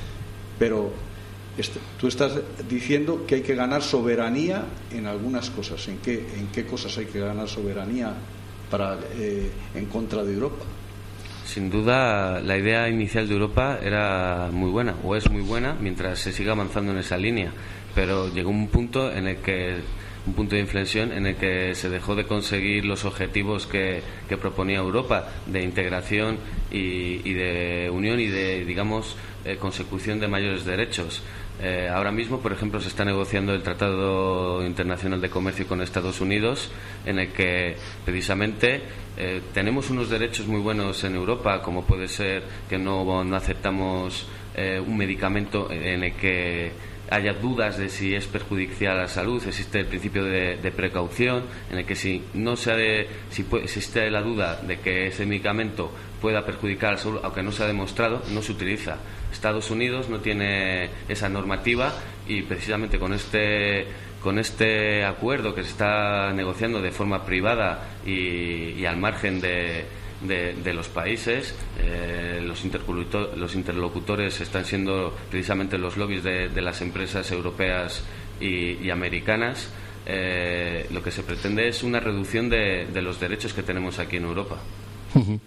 Pero este, tú estás diciendo que hay que ganar soberanía en algunas cosas. ¿En qué, en qué cosas hay que ganar soberanía para, eh, en contra de Europa? Sin duda, la idea inicial de Europa era muy buena, o es muy buena, mientras se siga avanzando en esa línea. Pero llegó un punto en el que, un punto de inflexión en el que se dejó de conseguir los objetivos que, que proponía Europa de integración y, y de unión y de, digamos, eh, consecución de mayores derechos. Eh, ahora mismo, por ejemplo, se está negociando el Tratado Internacional de Comercio con Estados Unidos, en el que precisamente eh, tenemos unos derechos muy buenos en Europa, como puede ser que no, no aceptamos eh, un medicamento en el que haya dudas de si es perjudicial a la salud. Existe el principio de, de precaución, en el que si no se ha de, si puede, existe la duda de que ese medicamento pueda perjudicar a la salud, aunque no se ha demostrado, no se utiliza. Estados Unidos no tiene esa normativa y precisamente con este con este acuerdo que se está negociando de forma privada y, y al margen de, de, de los países, eh, los, interlocutor, los interlocutores están siendo precisamente los lobbies de, de las empresas europeas y, y americanas. Eh, lo que se pretende es una reducción de, de los derechos que tenemos aquí en Europa. Uh-huh.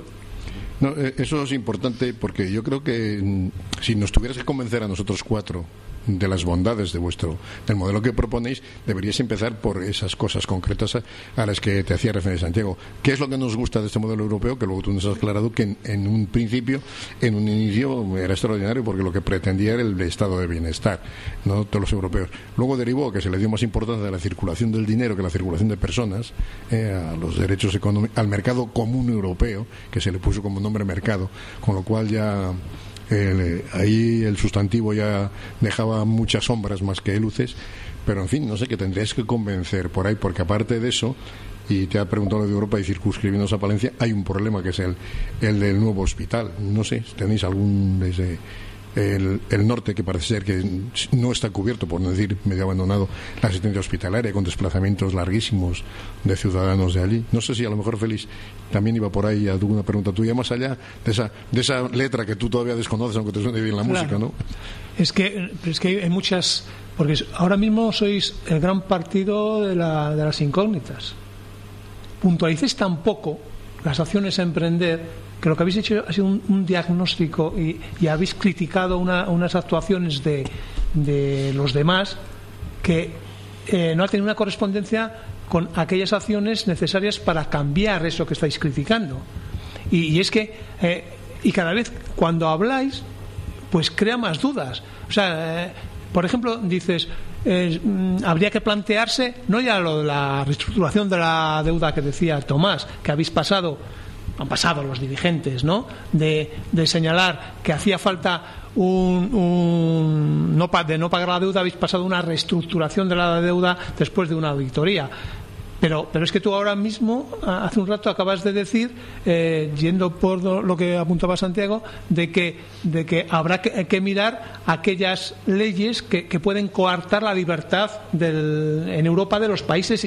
No, eso es importante porque yo creo que si nos tuvieras que convencer a nosotros cuatro de las bondades de vuestro del modelo que proponéis, deberíais empezar por esas cosas concretas a, a las que te hacía referencia Santiago. ¿Qué es lo que nos gusta de este modelo europeo? Que luego tú nos has aclarado que en, en un principio, en un inicio era extraordinario porque lo que pretendía era el estado de bienestar, no todos los europeos. Luego derivó que se le dio más importancia a la circulación del dinero que a la circulación de personas, eh, a los derechos económicos, al mercado común europeo, que se le puso como nombre mercado, con lo cual ya El, ahí el sustantivo ya dejaba muchas sombras más que luces, pero en fin, no sé, que tendríais que convencer por ahí, porque aparte de eso, y te ha preguntado lo de Europa y circunscribiéndonos a Palencia, hay un problema que es el, el del nuevo hospital. No sé, ¿tenéis algún desde el, el norte, que parece ser que no está cubierto, por no decir medio abandonado, la asistencia hospitalaria, con desplazamientos larguísimos de ciudadanos de allí? No sé si a lo mejor Félix también iba por ahí alguna pregunta tuya, más allá de esa, de esa letra que tú todavía desconoces, aunque te suene bien la claro. música, ¿no? Es que, es que hay muchas, porque ahora mismo sois el gran partido de, la, de las incógnitas. Puntualicéis tan poco las acciones a emprender, que lo que habéis hecho ha sido un, un diagnóstico y, y habéis criticado una, unas actuaciones de, de los demás que eh, no ha tenido una correspondencia con aquellas acciones necesarias para cambiar eso que estáis criticando. Y, y es que, eh, y cada vez cuando habláis, pues crea más dudas. O sea, eh, por ejemplo, dices, eh, habría que plantearse, no ya lo de la reestructuración de la deuda que decía Tomás, que habéis pasado, han pasado los dirigentes, ¿no? De, de señalar que hacía falta un, un no, de no pagar la deuda, habéis pasado una reestructuración de la deuda después de una auditoría. Pero, pero es que tú ahora mismo, hace un rato, acabas de decir, eh, yendo por lo que apuntaba Santiago, de que, de que habrá que, que mirar aquellas leyes que, que pueden coartar la libertad del, en Europa de los países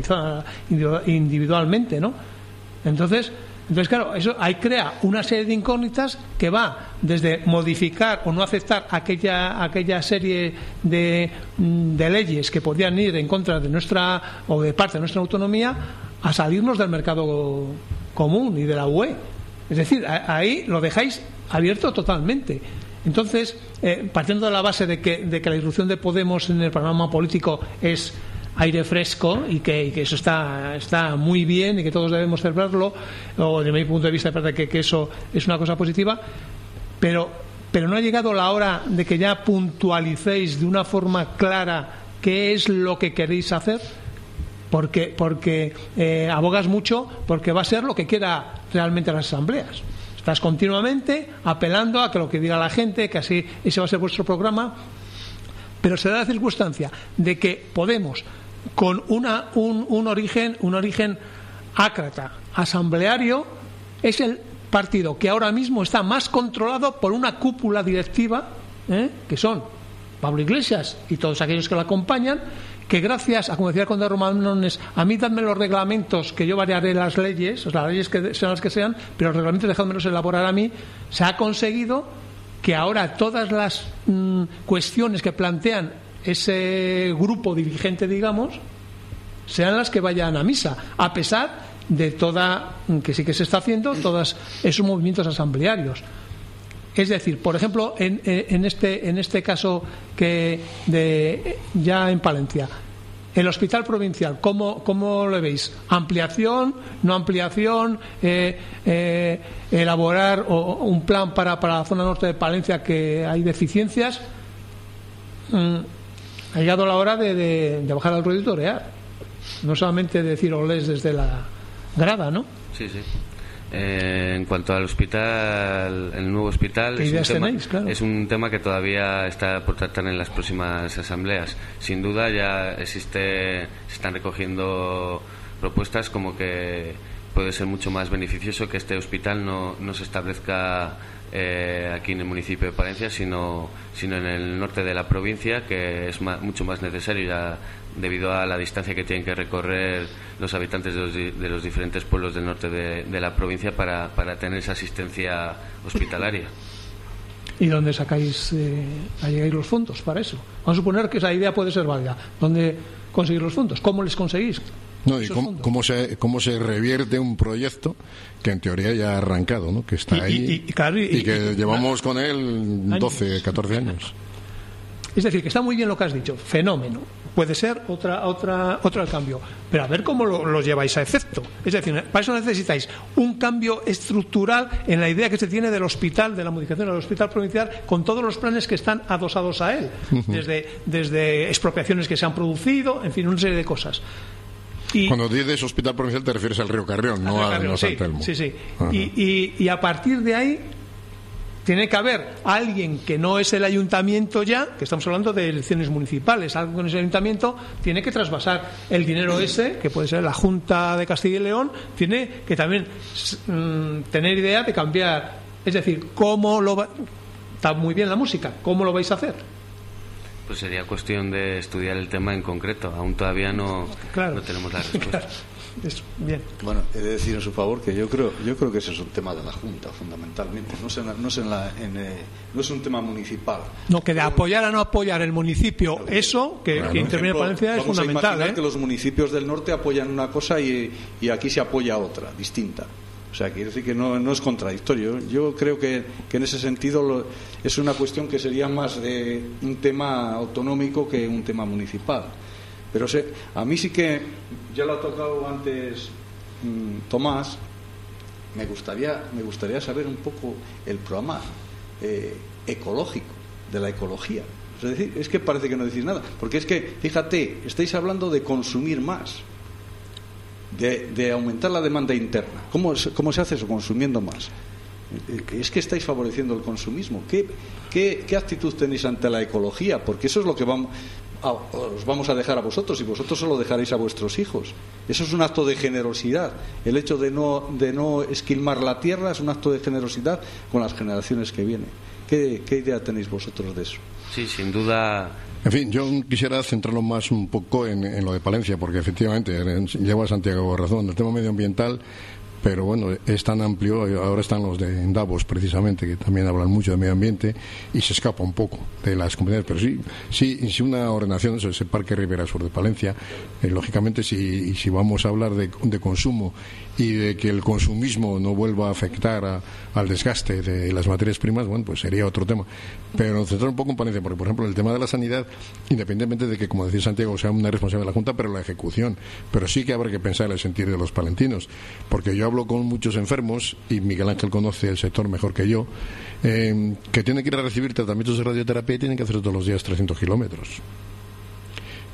individualmente, ¿no? Entonces, entonces claro, eso ahí crea una serie de incógnitas que va desde modificar o no aceptar aquella aquella serie de, de leyes que podían ir en contra de nuestra o de parte de nuestra autonomía, a salirnos del mercado común y de la U E. Es decir, ahí lo dejáis abierto totalmente. Entonces, eh, partiendo de la base de que, de que la irrupción de Podemos en el panorama político es aire fresco y que, y que eso está, está muy bien y que todos debemos celebrarlo, o desde mi punto de vista me parece que, que eso es una cosa positiva, pero, pero no ha llegado la hora de que ya puntualicéis de una forma clara qué es lo que queréis hacer, porque, porque eh, abogas mucho porque va a ser lo que quiera realmente las asambleas. Estás continuamente apelando a que lo que diga la gente, que así ese va a ser vuestro programa, pero se da la circunstancia de que Podemos con una, un, un origen, un origen ácrata, asambleario. Es el partido que ahora mismo está más controlado por una cúpula directiva, ¿eh? que son Pablo Iglesias y todos aquellos que lo acompañan, que gracias a, como decía el conde Romanones, a mí dadme los reglamentos, que yo variaré las leyes, o sea, las leyes que sean las que sean, pero los reglamentos dejádmelos elaborar a mí, se ha conseguido que ahora todas las mmm, cuestiones que plantean ese grupo dirigente, digamos, sean las que vayan a misa, a pesar de toda, que sí que se está haciendo, todos esos movimientos asamblearios. Es decir, por ejemplo, en, en, este, en este caso que de, ya en Palencia, el hospital provincial, ¿cómo, cómo lo veis? ¿Ampliación? ¿No ampliación? Eh, eh, ¿Elaborar o, un plan para, para la zona norte de Palencia que hay deficiencias? Mm, ha llegado la hora de, de, de bajar al ruedo y torear. No solamente decir olés desde la grada, ¿no? Sí, sí. Eh, en cuanto al hospital, el nuevo hospital, ¿qué ideas tenéis? Claro. Es un tema que todavía está por tratar en las próximas asambleas. Sin duda ya existe, se están recogiendo propuestas como que puede ser mucho más beneficioso que este hospital no, no se establezca eh, aquí en el municipio de Palencia, sino, sino en el norte de la provincia, que es más, mucho más necesario ya debido a la distancia que tienen que recorrer los habitantes de los, de los diferentes pueblos del norte de, de la provincia para, para tener esa asistencia hospitalaria. ¿Y dónde sacáis, eh, llegáis los fondos para eso? Vamos a suponer que esa idea puede ser válida. ¿Dónde conseguir los fondos? ¿Cómo les conseguís? No, y cómo, cómo, se, cómo se revierte un proyecto que en teoría ya ha arrancado, ¿no? Que está y, ahí y, y, claro, y, y que y, llevamos y, con él doce, catorce años. Es decir, que está muy bien lo que has dicho, fenómeno. Puede ser otra, otra, otro cambio, pero a ver cómo lo, lo lleváis a efecto. Es decir, para eso necesitáis un cambio estructural en la idea que se tiene del hospital, de la modificación del hospital provincial, con todos los planes que están adosados a él, uh-huh. desde, desde expropiaciones que se han producido, en fin, una serie de cosas. Y cuando dices hospital provincial te refieres al Río Carrión, no a no San Telmo. Sí, sí. Uh-huh. Y, y, y a partir de ahí tiene que haber alguien que no es el ayuntamiento ya, que estamos hablando de elecciones municipales, alguien que no es el ayuntamiento, tiene que trasvasar el dinero ese, que puede ser la Junta de Castilla y León, tiene que también mmm, tener idea de cambiar. Es decir, ¿cómo lo va? Está muy bien la música, ¿cómo lo vais a hacer? Pues sería cuestión de estudiar el tema en concreto. Aún todavía no, claro. no tenemos la respuesta. Claro. Eso, bien. Bueno, he de decir en su favor que yo creo yo creo que ese es un tema de la Junta fundamentalmente, no es, en la, no es, en la, en, eh, no es un tema municipal. No, que de apoyar a no apoyar el municipio, claro, eso que, claro. que interviene en Palencia es fundamental. Vamos a imaginar ¿eh? que los municipios del norte apoyan una cosa y, y aquí se apoya otra, distinta. O sea, quiere decir que no, no es contradictorio. Yo creo que, que en ese sentido lo, es una cuestión que sería más de un tema autonómico que un tema municipal. Pero sé, a mí sí que, ya lo ha tocado antes mmm, Tomás, me gustaría, me gustaría saber un poco el programa eh, ecológico, de la ecología. Es decir, es que parece que no decís nada, porque es que, fíjate, estáis hablando de consumir más, de, de aumentar la demanda interna. ¿Cómo, cómo se hace eso? Consumiendo más. Es que estáis favoreciendo el consumismo. ¿Qué, qué, qué actitud tenéis ante la ecología? Porque eso es lo que vamos... os vamos a dejar a vosotros y vosotros se lo dejaréis a vuestros hijos. Eso es un acto de generosidad. El hecho de no, de no esquilmar la tierra es un acto de generosidad con las generaciones que vienen. ¿Qué, qué idea tenéis vosotros de eso? Sí, sin duda. En fin, yo quisiera centrarlo más un poco en, en lo de Palencia, porque efectivamente llevo a Santiago razón. El tema medioambiental, pero bueno, es tan amplio. Ahora están los de Davos, precisamente, que también hablan mucho de medio ambiente y se escapa un poco de las competencias. Pero sí, sí, si una ordenación, eso, ese Parque Ribera Sur de Palencia, eh, lógicamente, si, si vamos a hablar de, de consumo y de que el consumismo no vuelva a afectar a, al desgaste de las materias primas, bueno, pues sería otro tema. Pero centrar un poco en Palencia, porque, por ejemplo, el tema de la sanidad, independientemente de que, como decía Santiago, sea una responsabilidad de la Junta, pero la ejecución. Pero sí que habrá que pensar en el sentir de los palentinos, porque yo hablo con muchos enfermos, y Miguel Ángel conoce el sector mejor que yo, eh, que tienen que ir a recibir tratamientos de radioterapia y tienen que hacer todos los días trescientos kilómetros.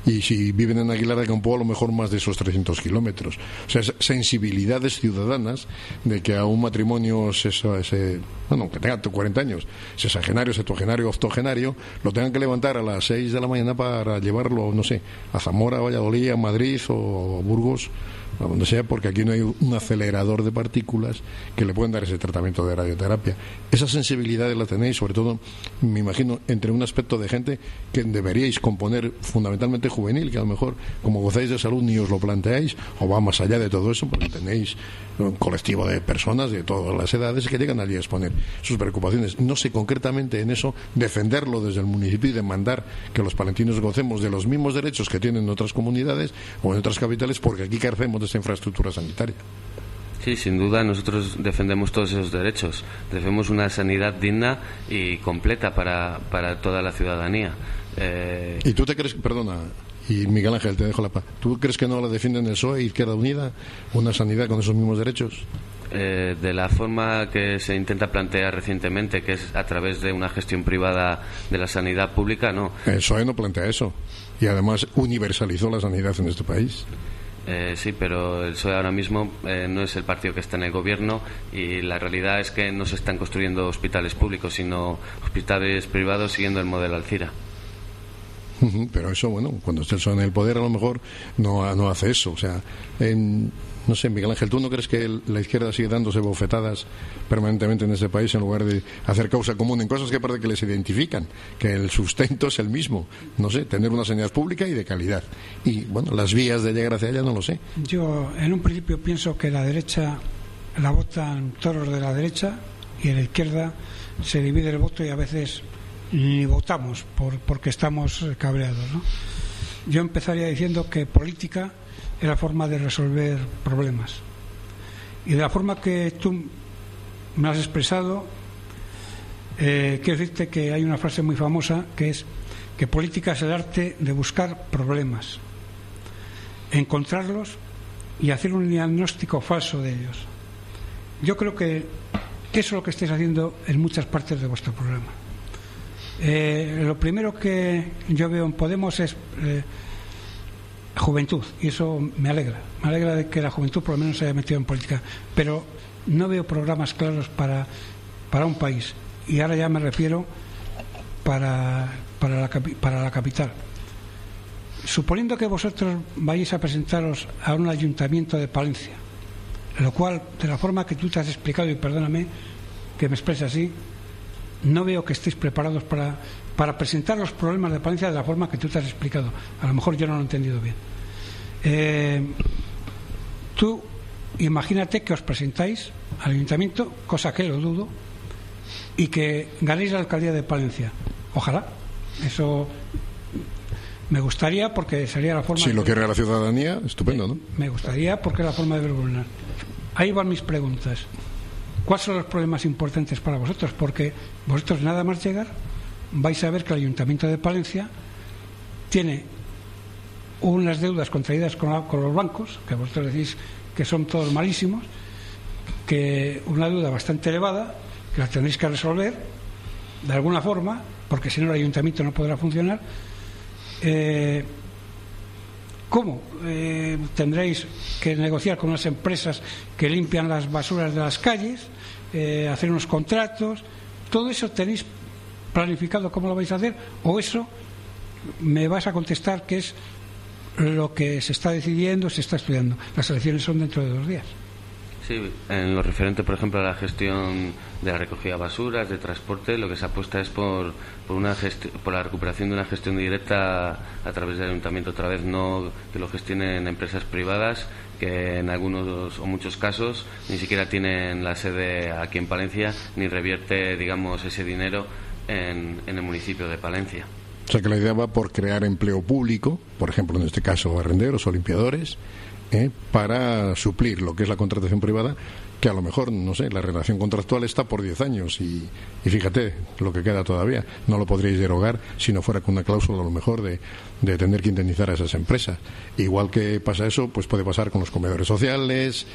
y si viven en Aguilar de Campo, a lo mejor más de esos trescientos kilómetros. O sea, sensibilidades ciudadanas de que a un matrimonio se, se, bueno, que tenga cuarenta años, sexagenario, septuagenario, octogenario, lo tengan que levantar a las seis de la mañana para llevarlo, no sé, a Zamora, Valladolid, a Madrid o a Burgos, a donde sea, porque aquí no hay un acelerador de partículas que le pueden dar ese tratamiento de radioterapia. Esas sensibilidades las tenéis, sobre todo, me imagino, entre un aspecto de gente que deberíais componer fundamentalmente juvenil, que a lo mejor, como gozáis de salud, ni os lo planteáis, o va más allá de todo eso, porque tenéis un colectivo de personas de todas las edades que llegan allí a exponer sus preocupaciones. No sé concretamente en eso defenderlo desde el municipio y demandar que los palentinos gocemos de los mismos derechos que tienen en otras comunidades o en otras capitales, porque aquí carecemos de esta infraestructura sanitaria. Sí, sin duda nosotros defendemos todos esos derechos. Defendemos una sanidad digna y completa para, para toda la ciudadanía. Eh... ¿Y tú te crees, perdona, y Miguel Ángel, te dejo la paz, ¿tú crees que no la defienden el P S O E, Izquierda Unida, una sanidad con esos mismos derechos? Eh, de la forma que se intenta plantear recientemente, que es a través de una gestión privada de la sanidad pública, no. El P S O E no plantea eso, y además universalizó la sanidad en este país. Eh, sí, pero el P S O E ahora mismo eh, no es el partido que está en el gobierno, y la realidad es que no se están construyendo hospitales públicos, sino hospitales privados siguiendo el modelo Alcira. Pero eso, bueno, cuando esté el P S O E en el poder, a lo mejor no, no hace eso. O sea, en, no sé, Miguel Ángel, ¿tú no crees que el, la izquierda sigue dándose bofetadas permanentemente en este país en lugar de hacer causa común en cosas que parece que les identifican? Que el sustento es el mismo. No sé, tener una sanidad pública y de calidad. Y, bueno, las vías de llegar hacia ella no lo sé. Yo, en un principio, pienso que la derecha la votan todos de la derecha y en la izquierda se divide el voto y a veces ni votamos por, porque estamos cabreados, ¿no? Yo empezaría diciendo que política es la forma de resolver problemas, y de la forma que tú me has expresado, eh, quiero decirte que hay una frase muy famosa que es que política es el arte de buscar problemas, encontrarlos y hacer un diagnóstico falso de ellos. Yo creo que eso es lo que estáis haciendo en muchas partes de vuestro programa. Eh, lo primero que yo veo en Podemos es eh, juventud, y eso me alegra. Me alegra de que la juventud por lo menos se haya metido en política, pero no veo programas claros para, para un país, y ahora ya me refiero para, para, la, para la capital. Suponiendo que vosotros vayáis a presentaros a un ayuntamiento de Palencia, lo cual, de la forma que tú te has explicado, y perdóname que me exprese así, no veo que estéis preparados para, para presentar los problemas de Palencia de la forma que tú te has explicado. A lo mejor yo no lo he entendido bien. Eh, tú imagínate que os presentáis al ayuntamiento, cosa que lo dudo, y que ganéis la alcaldía de Palencia. Ojalá. Eso me gustaría, porque sería la forma... Si lo quiere la ciudadanía, estupendo, ¿no? Me gustaría, porque es la forma de ver gobernar. Ahí van mis preguntas. ¿Cuáles son los problemas importantes para vosotros? Porque vosotros, nada más llegar, vais a ver que el Ayuntamiento de Palencia tiene unas deudas contraídas con, la, con los bancos, que vosotros decís que son todos malísimos, que una deuda bastante elevada, que la tendréis que resolver de alguna forma, porque si no el Ayuntamiento no podrá funcionar. Eh, ¿Cómo? Eh, tendréis que negociar con unas empresas que limpian las basuras de las calles, eh, hacer unos contratos. ¿Todo eso tenéis planificado cómo lo vais a hacer? ¿O eso me vas a contestar que es lo que se está decidiendo, se está estudiando? Las elecciones son dentro de dos días. Sí, en lo referente, por ejemplo, a la gestión de la recogida de basuras, de transporte, lo que se apuesta es por, por, una gesti- por la recuperación de una gestión directa a través del ayuntamiento, otra vez no que lo gestionen empresas privadas, que en algunos o muchos casos ni siquiera tienen la sede aquí en Palencia, ni revierte, digamos, ese dinero en, en el municipio de Palencia. O sea que la idea va por crear empleo público, por ejemplo, en este caso, barrenderos o limpiadores, ¿eh? para suplir lo que es la contratación privada, que a lo mejor, no sé, la relación contractual está por diez años y, y fíjate lo que queda todavía. No lo podríais derogar si no fuera con una cláusula a lo mejor de, de tener que indemnizar a esas empresas. Igual que pasa eso, pues puede pasar con los comedores sociales,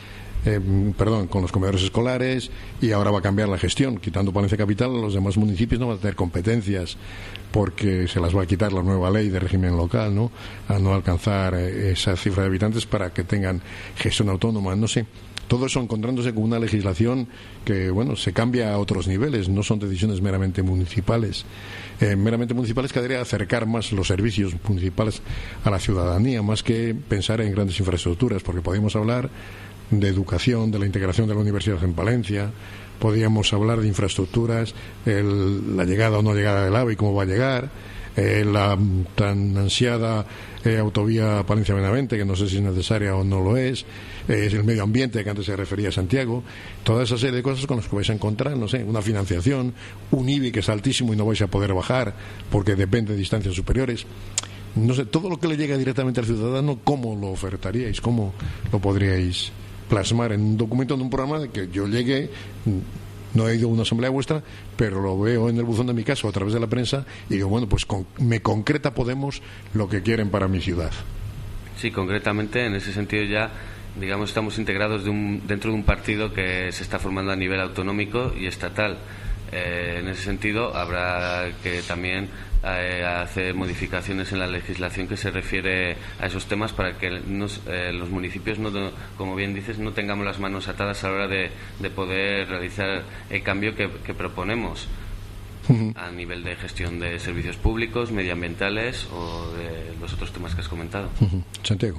eh, perdón, con los comedores escolares, y ahora va a cambiar la gestión, quitando Palencia Capital. Los demás municipios no van a tener competencias porque se las va a quitar la nueva ley de régimen local, ¿no? A no alcanzar eh, esa cifra de habitantes para que tengan gestión autónoma, no sé. Todo eso encontrándose con una legislación que, bueno, se cambia a otros niveles, no son decisiones meramente municipales. Eh, meramente municipales quedaría acercar más los servicios municipales a la ciudadanía, más que pensar en grandes infraestructuras, porque podemos hablar de educación, de la integración de la universidad en Palencia, podríamos hablar de infraestructuras, el, la llegada o no llegada del AVE y cómo va a llegar, eh, la tan ansiada eh, autovía Palencia-Benavente, que no sé si es necesaria o no lo es, eh, es el medio ambiente que antes se refería a Santiago, toda esa serie de cosas con las que vais a encontrar, no sé, una financiación, un I B I que es altísimo y no vais a poder bajar porque depende de distancias superiores. No sé, todo lo que le llega directamente al ciudadano, ¿cómo lo ofertaríais? ¿Cómo lo podríais plasmar en un documento, en un programa de que yo llegue? No he ido a una asamblea vuestra, pero lo veo en el buzón de mi casa o a través de la prensa y digo, bueno, pues con, me concreta Podemos lo que quieren para mi ciudad. Sí, concretamente, en ese sentido ya, digamos, estamos integrados de un, dentro de un partido que se está formando a nivel autonómico y estatal. Eh, en ese sentido, habrá que también eh, hacer modificaciones en la legislación que se refiere a esos temas para que nos, eh, los municipios, no, como bien dices, no tengamos las manos atadas a la hora de, de poder realizar el cambio que, que proponemos uh-huh. a nivel de gestión de servicios públicos, medioambientales o de los otros temas que has comentado. Uh-huh. Santiago.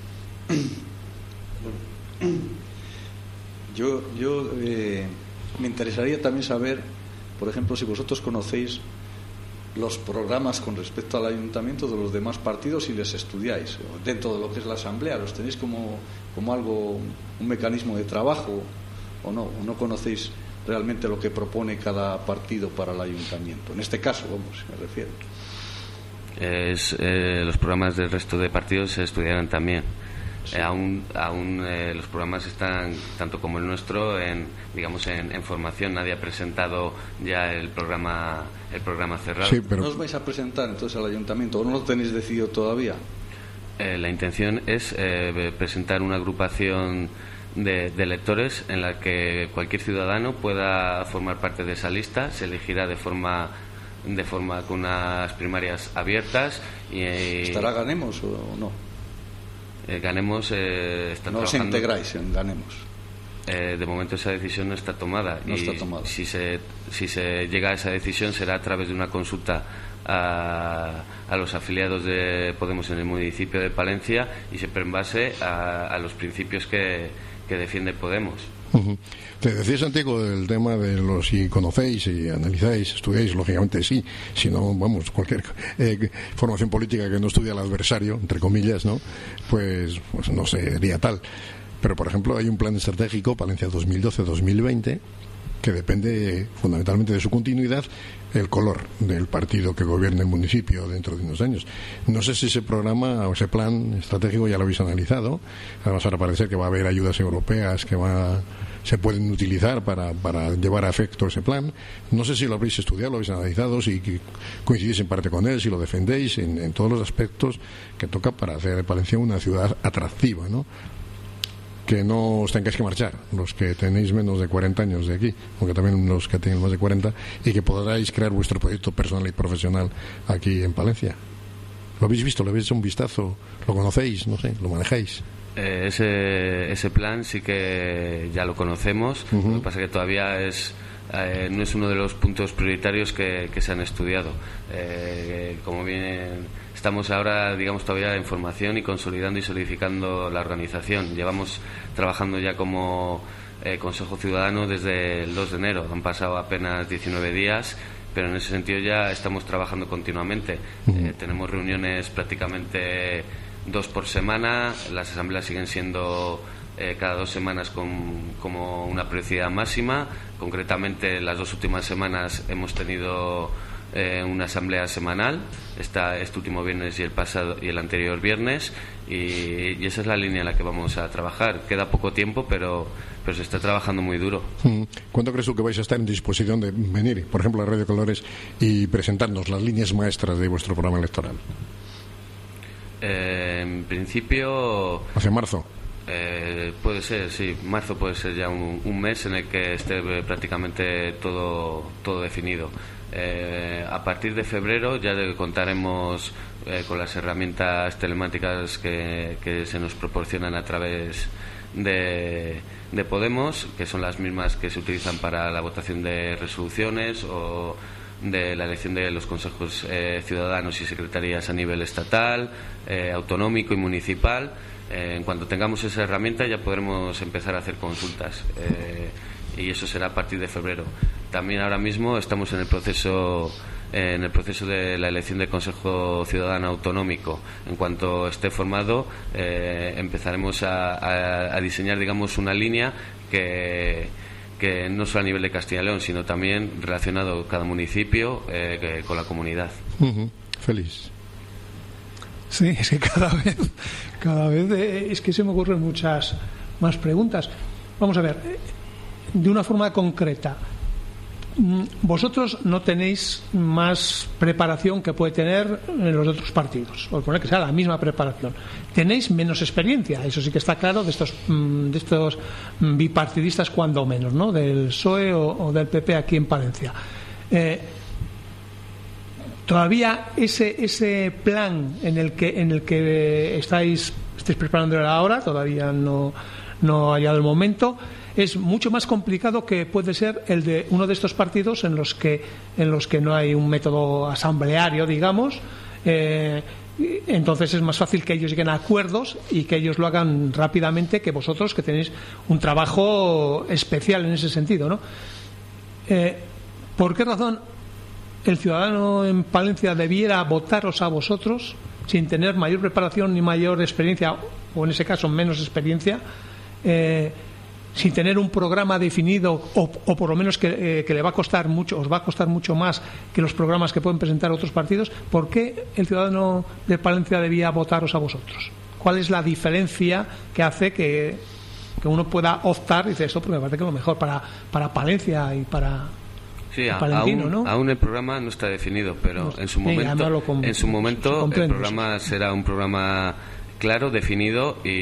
Yo, yo eh, me interesaría también saber, por ejemplo, si vosotros conocéis los programas con respecto al ayuntamiento de los demás partidos y les estudiáis dentro de lo que es la asamblea, los tenéis como, como algo, un mecanismo de trabajo o no, o no conocéis realmente lo que propone cada partido para el ayuntamiento. En este caso, vamos, me refiero. Es, eh, los programas del resto de partidos se estudiarán también. Sí. Eh, aún aún eh, los programas están, tanto como el nuestro, en digamos en, en formación. Nadie ha presentado ya el programa el programa cerrado. Sí, pero... ¿No os vais a presentar entonces al ayuntamiento o no lo tenéis decidido todavía? Eh, la intención es eh, presentar una agrupación de, de electores en la que cualquier ciudadano pueda formar parte de esa lista. Se elegirá de forma de forma con unas primarias abiertas y eh, ¿estará Ganemos o no? Eh, Ganemos eh, está no trabajando. os integráis en Ganemos. Eh, de momento esa decisión no está tomada. No y está tomada. Si se, si se llega a esa decisión será a través de una consulta a, a los afiliados de Podemos en el municipio de Palencia y siempre en base a, a los principios que, que defiende Podemos. Uh-huh. Te decía, Santiago, del tema de los si conocéis y analizáis, estudiáis, lógicamente sí, si no, vamos, cualquier eh, formación política que no estudia al adversario, entre comillas, ¿no? Pues, pues no sería tal. Pero, por ejemplo, hay un plan estratégico, Palencia dos mil doce a dos mil veinte, que depende fundamentalmente de su continuidad el color del partido que gobierne el municipio dentro de unos años. No sé si ese programa o ese plan estratégico ya lo habéis analizado. Además, ahora parece que va a haber ayudas europeas que va, se pueden utilizar para, para llevar a efecto ese plan. No sé si lo habéis estudiado, lo habéis analizado, si coincidís en parte con él, si lo defendéis en, en todos los aspectos que toca para hacer de Palencia una ciudad atractiva, ¿no? Que no os tengáis que marchar, los que tenéis menos de cuarenta años de aquí, aunque también los que tienen más de cuarenta, y que podráis crear vuestro proyecto personal y profesional aquí en Palencia. ¿Lo habéis visto? ¿Le habéis hecho un vistazo? ¿Lo conocéis? No sé, ¿lo manejáis? Eh, ese, ese plan sí que ya lo conocemos, uh-huh. Lo que pasa es que todavía es eh, no es uno de los puntos prioritarios que, que se han estudiado. Eh, como bien... Estamos ahora, digamos, todavía en formación y consolidando y solidificando la organización. Llevamos trabajando ya como eh, Consejo Ciudadano desde el dos de enero. Han pasado apenas diecinueve días, pero en ese sentido ya estamos trabajando continuamente. Eh, tenemos reuniones prácticamente dos por semana. Las asambleas siguen siendo eh, cada dos semanas con, como una periodicidad máxima. Concretamente, las dos últimas semanas hemos tenido Eh, una asamblea semanal, está este último viernes y el pasado y el anterior viernes, y, y esa es la línea en la que vamos a trabajar. Queda poco tiempo, pero, pero se está trabajando muy duro. ¿Cuándo crees tú que vais a estar en disposición de venir, por ejemplo, a Radio Colores y presentarnos las líneas maestras de vuestro programa electoral? Eh, en principio... ¿Hacia marzo? Eh, puede ser, sí. Marzo puede ser ya un, un mes en el que esté prácticamente todo, todo definido. Eh, a partir de febrero ya contaremos eh, con las herramientas telemáticas que, que se nos proporcionan a través de, de Podemos, que son las mismas que se utilizan para la votación de resoluciones o de la elección de los consejos eh, ciudadanos y secretarías a nivel estatal, eh, autonómico y municipal. Eh, en cuanto tengamos esa herramienta ya podremos empezar a hacer consultas eh, y eso será a partir de febrero. También ahora mismo estamos en el proceso eh, en el proceso de la elección del Consejo Ciudadano Autonómico. En cuanto esté formado eh, empezaremos a, a, a diseñar, digamos, una línea que que no solo a nivel de Castilla y León, sino también relacionado cada municipio eh, que, con la comunidad. Uh-huh. Feliz. Sí, es que cada vez, cada vez eh, es que se me ocurren muchas más preguntas. Vamos a ver, eh, de una forma concreta. Vosotros no tenéis más preparación que puede tener en los otros partidos, por poner que sea la misma preparación. Tenéis menos experiencia, eso sí que está claro, de estos de estos bipartidistas cuando menos, ¿no? Del P S O E o, o del P P aquí en Palencia. Eh, todavía ese ese plan en el que en el que estáis estáis preparando ahora todavía no no ha llegado el momento. Es mucho más complicado que puede ser el de uno de estos partidos en los que en los que no hay un método asambleario, digamos. Eh, entonces es más fácil que ellos lleguen a acuerdos y que ellos lo hagan rápidamente que vosotros, que tenéis un trabajo especial en ese sentido, ¿no? Eh, ¿Por qué razón el ciudadano en Palencia debiera votaros a vosotros sin tener mayor preparación ni mayor experiencia, o en ese caso menos experiencia, eh, sin tener un programa definido o, o por lo menos que, eh, que le va a costar mucho, os va a costar mucho más que los programas que pueden presentar otros partidos? ¿Por qué el ciudadano de Palencia debía votaros a vosotros? ¿Cuál es la diferencia que hace que, que uno pueda optar y dice eso porque me parece que es lo mejor para, para Palencia y para sí, el palentino, aún, ¿no? Aún el programa no está definido, pero no, en su momento, con, en su momento el programa eso. será un programa claro, definido y,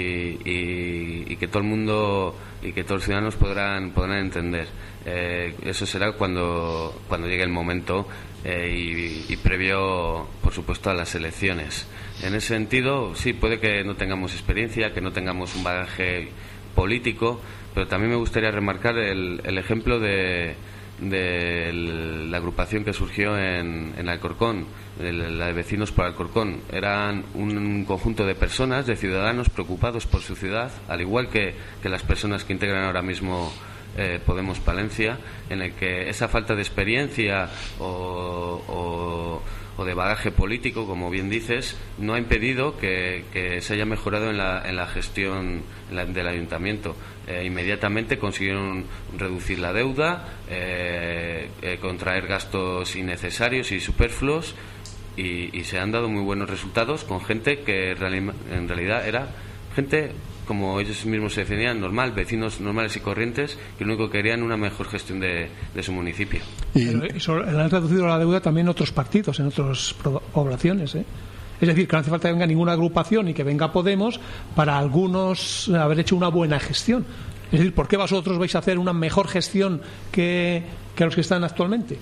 y, y que todo el mundo y que todos los ciudadanos podrán podrán entender. Eh, eso será cuando cuando llegue el momento eh, y, y previo, por supuesto, a las elecciones. En ese sentido, sí, puede que no tengamos experiencia, que no tengamos un bagaje político, pero también me gustaría remarcar el, el ejemplo de de la agrupación que surgió en, en Alcorcón, la de Vecinos por Alcorcón. Eran un conjunto de personas, de ciudadanos preocupados por su ciudad, al igual que, que las personas que integran ahora mismo eh, Podemos Palencia, en el que esa falta de experiencia o, o, o de bagaje político, como bien dices, no ha impedido que, que se haya mejorado en la, en la gestión en la, del ayuntamiento. Eh, inmediatamente consiguieron reducir la deuda, eh, eh, contraer gastos innecesarios y superfluos y, y se han dado muy buenos resultados con gente que reali- en realidad era gente, como ellos mismos se definían, normal, vecinos normales y corrientes, que lo único que querían una mejor gestión de, de su municipio. Y eso han reducido la deuda también en otros partidos, en otras poblaciones, ¿eh? Es decir, que no hace falta que venga ninguna agrupación y que venga Podemos para algunos haber hecho una buena gestión. Es decir, ¿por qué vosotros vais a hacer una mejor gestión que, que los que están actualmente?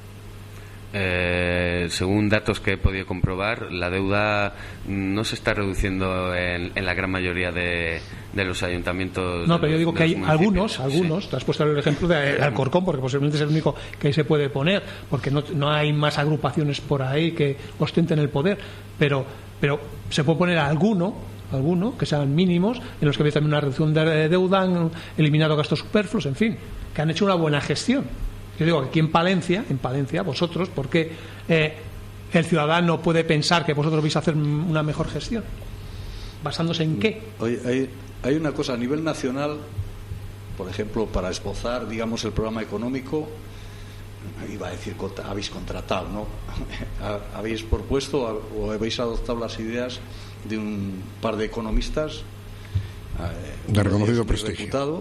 Eh, según datos que he podido comprobar, la deuda no se está reduciendo en, en la gran mayoría de, de los ayuntamientos. No, pero yo digo que hay algunos, sí. algunos, te has puesto el ejemplo de Alcorcón, porque posiblemente es el único que ahí se puede poner, porque no, no hay más agrupaciones por ahí que ostenten el poder, pero, pero se puede poner a alguno, alguno, que sean mínimos, en los que hay también una reducción de deuda, han eliminado gastos superfluos, en fin, que han hecho una buena gestión. Yo digo que aquí en Palencia, en Palencia, vosotros, ¿por qué eh, el ciudadano puede pensar que vosotros vais a hacer una mejor gestión? ¿Basándose en qué? Oye, hay, hay una cosa a nivel nacional, por ejemplo, para esbozar, digamos, el programa económico, iba a decir, habéis contratado, ¿no? Habéis propuesto o habéis adoptado las ideas de un par de economistas eh, de reconocido prestigio. Diputado,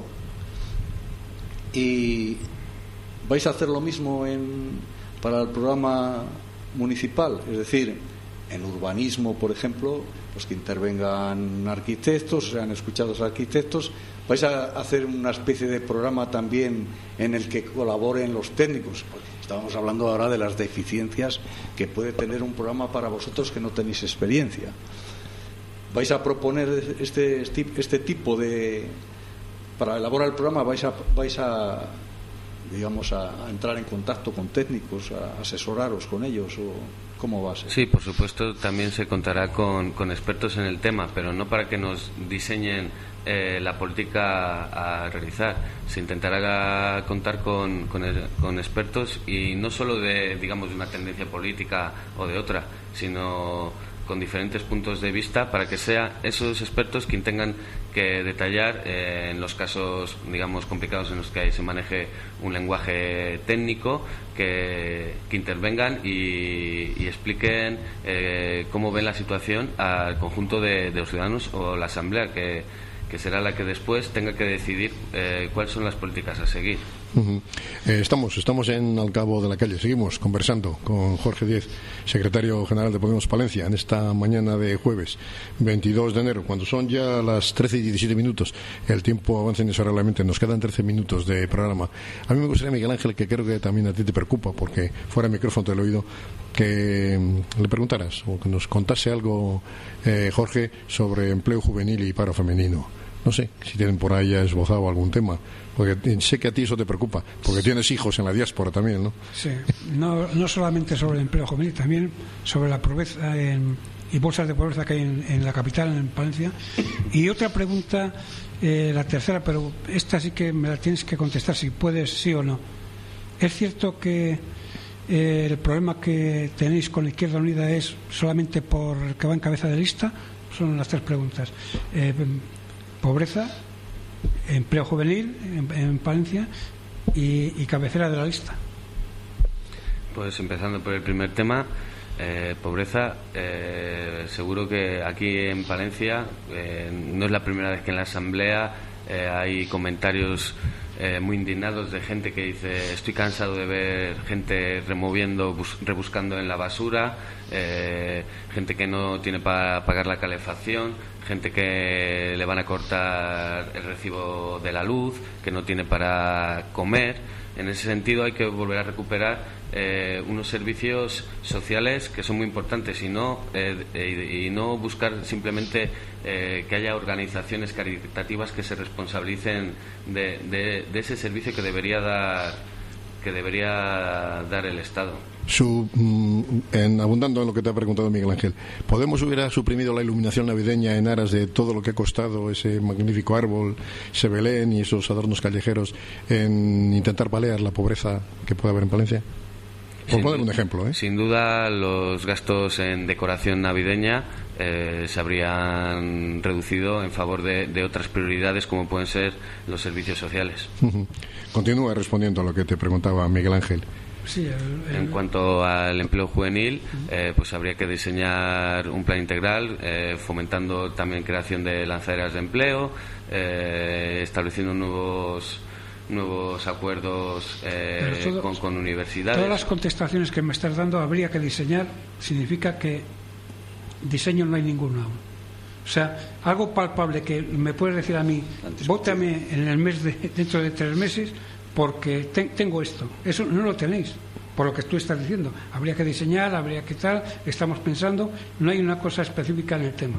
y ¿vais a hacer lo mismo en, para el programa municipal? Es decir, en urbanismo, por ejemplo, pues que intervengan arquitectos, sean escuchados arquitectos. Vais a hacer una especie de programa también en el que colaboren los técnicos. Estábamos hablando ahora de las deficiencias que puede tener un programa para vosotros que no tenéis experiencia. Vais a proponer este, este tipo de... Para elaborar el programa vais a, vais a digamos, a, a entrar en contacto con técnicos, a asesoraros con ellos, o ¿cómo va a ser? Sí, por supuesto, también se contará con, con expertos en el tema, pero no para que nos diseñen eh, la política a realizar. Se intentará contar con, con, el, con expertos, y no solo de, digamos, de una tendencia política o de otra, sino con diferentes puntos de vista, para que sean esos expertos quien tengan que detallar eh, en los casos, digamos, complicados en los que se maneje un lenguaje técnico, que, que intervengan y, y expliquen eh, cómo ven la situación al conjunto de, de los ciudadanos, o la Asamblea, que, que será la que después tenga que decidir eh, cuáles son las políticas a seguir. Uh-huh. eh, estamos estamos en Al Cabo de la Calle. Seguimos conversando con Jorge Díez, secretario general de Podemos Palencia, en esta mañana de jueves veintidós de enero, cuando son ya las trece y diecisiete minutos. El tiempo avanza inexorablemente, nos quedan trece minutos de programa. A mí me gustaría, Miguel Ángel, que creo que también a ti te preocupa, porque fuera de micrófono te lo he oído, que le preguntaras o que nos contase algo, eh, Jorge, sobre empleo juvenil y paro femenino. No sé si tienen por ahí ya esbozado algún tema, porque sé que a ti eso te preocupa, porque tienes hijos en la diáspora también, ¿no? Sí, no, no solamente sobre el empleo juvenil, también sobre la pobreza en, y bolsas de pobreza que hay en, en la capital, en Palencia. Y otra pregunta, eh, la tercera, pero esta sí que me la tienes que contestar, si puedes, sí o no. ¿Es cierto que eh, el problema que tenéis con la Izquierda Unida es solamente por el que va en cabeza de lista? Son las tres preguntas. Eh, pobreza, empleo juvenil en, en Palencia y, y cabecera de la lista. Pues empezando por el primer tema, eh, pobreza, eh, seguro que aquí en Palencia eh, no es la primera vez que en la Asamblea eh, hay comentarios eh, muy indignados de gente que dice: estoy cansado de ver gente removiendo, bus- rebuscando en la basura, eh, gente que no tiene para pagar la calefacción, gente que le van a cortar el recibo de la luz, que no tiene para comer. En ese sentido hay que volver a recuperar eh, unos servicios sociales que son muy importantes, y no, eh, y, y no buscar simplemente eh, que haya organizaciones caritativas que se responsabilicen de, de, de ese servicio que debería dar, que debería dar el Estado. Su, en, abundando en lo que te ha preguntado Miguel Ángel, ¿Podemos hubiera suprimido la iluminación navideña en aras de todo lo que ha costado ese magnífico árbol, ese Belén y esos adornos callejeros, en intentar paliar la pobreza que puede haber en Palencia? Por poner un ejemplo, ¿eh? Sin duda, los gastos en decoración navideña eh, se habrían reducido en favor de, de otras prioridades, como pueden ser los servicios sociales. Uh-huh. Continúa respondiendo a lo que te preguntaba Miguel Ángel. Sí, el, el... En cuanto al empleo juvenil, eh, pues habría que diseñar un plan integral, eh, fomentando también creación de lanzaderas de empleo, eh, estableciendo nuevos nuevos acuerdos eh, todo, con, con universidades. Todas las contestaciones que me estás dando, habría que diseñar, significa que diseño no hay ninguno aún. O sea, algo palpable que me puedes decir a mí: vótame en el mes de, dentro de tres meses porque te, tengo esto. Eso no lo tenéis, por lo que tú estás diciendo. Habría que diseñar, habría que tal, estamos pensando, no hay una cosa específica en el tema.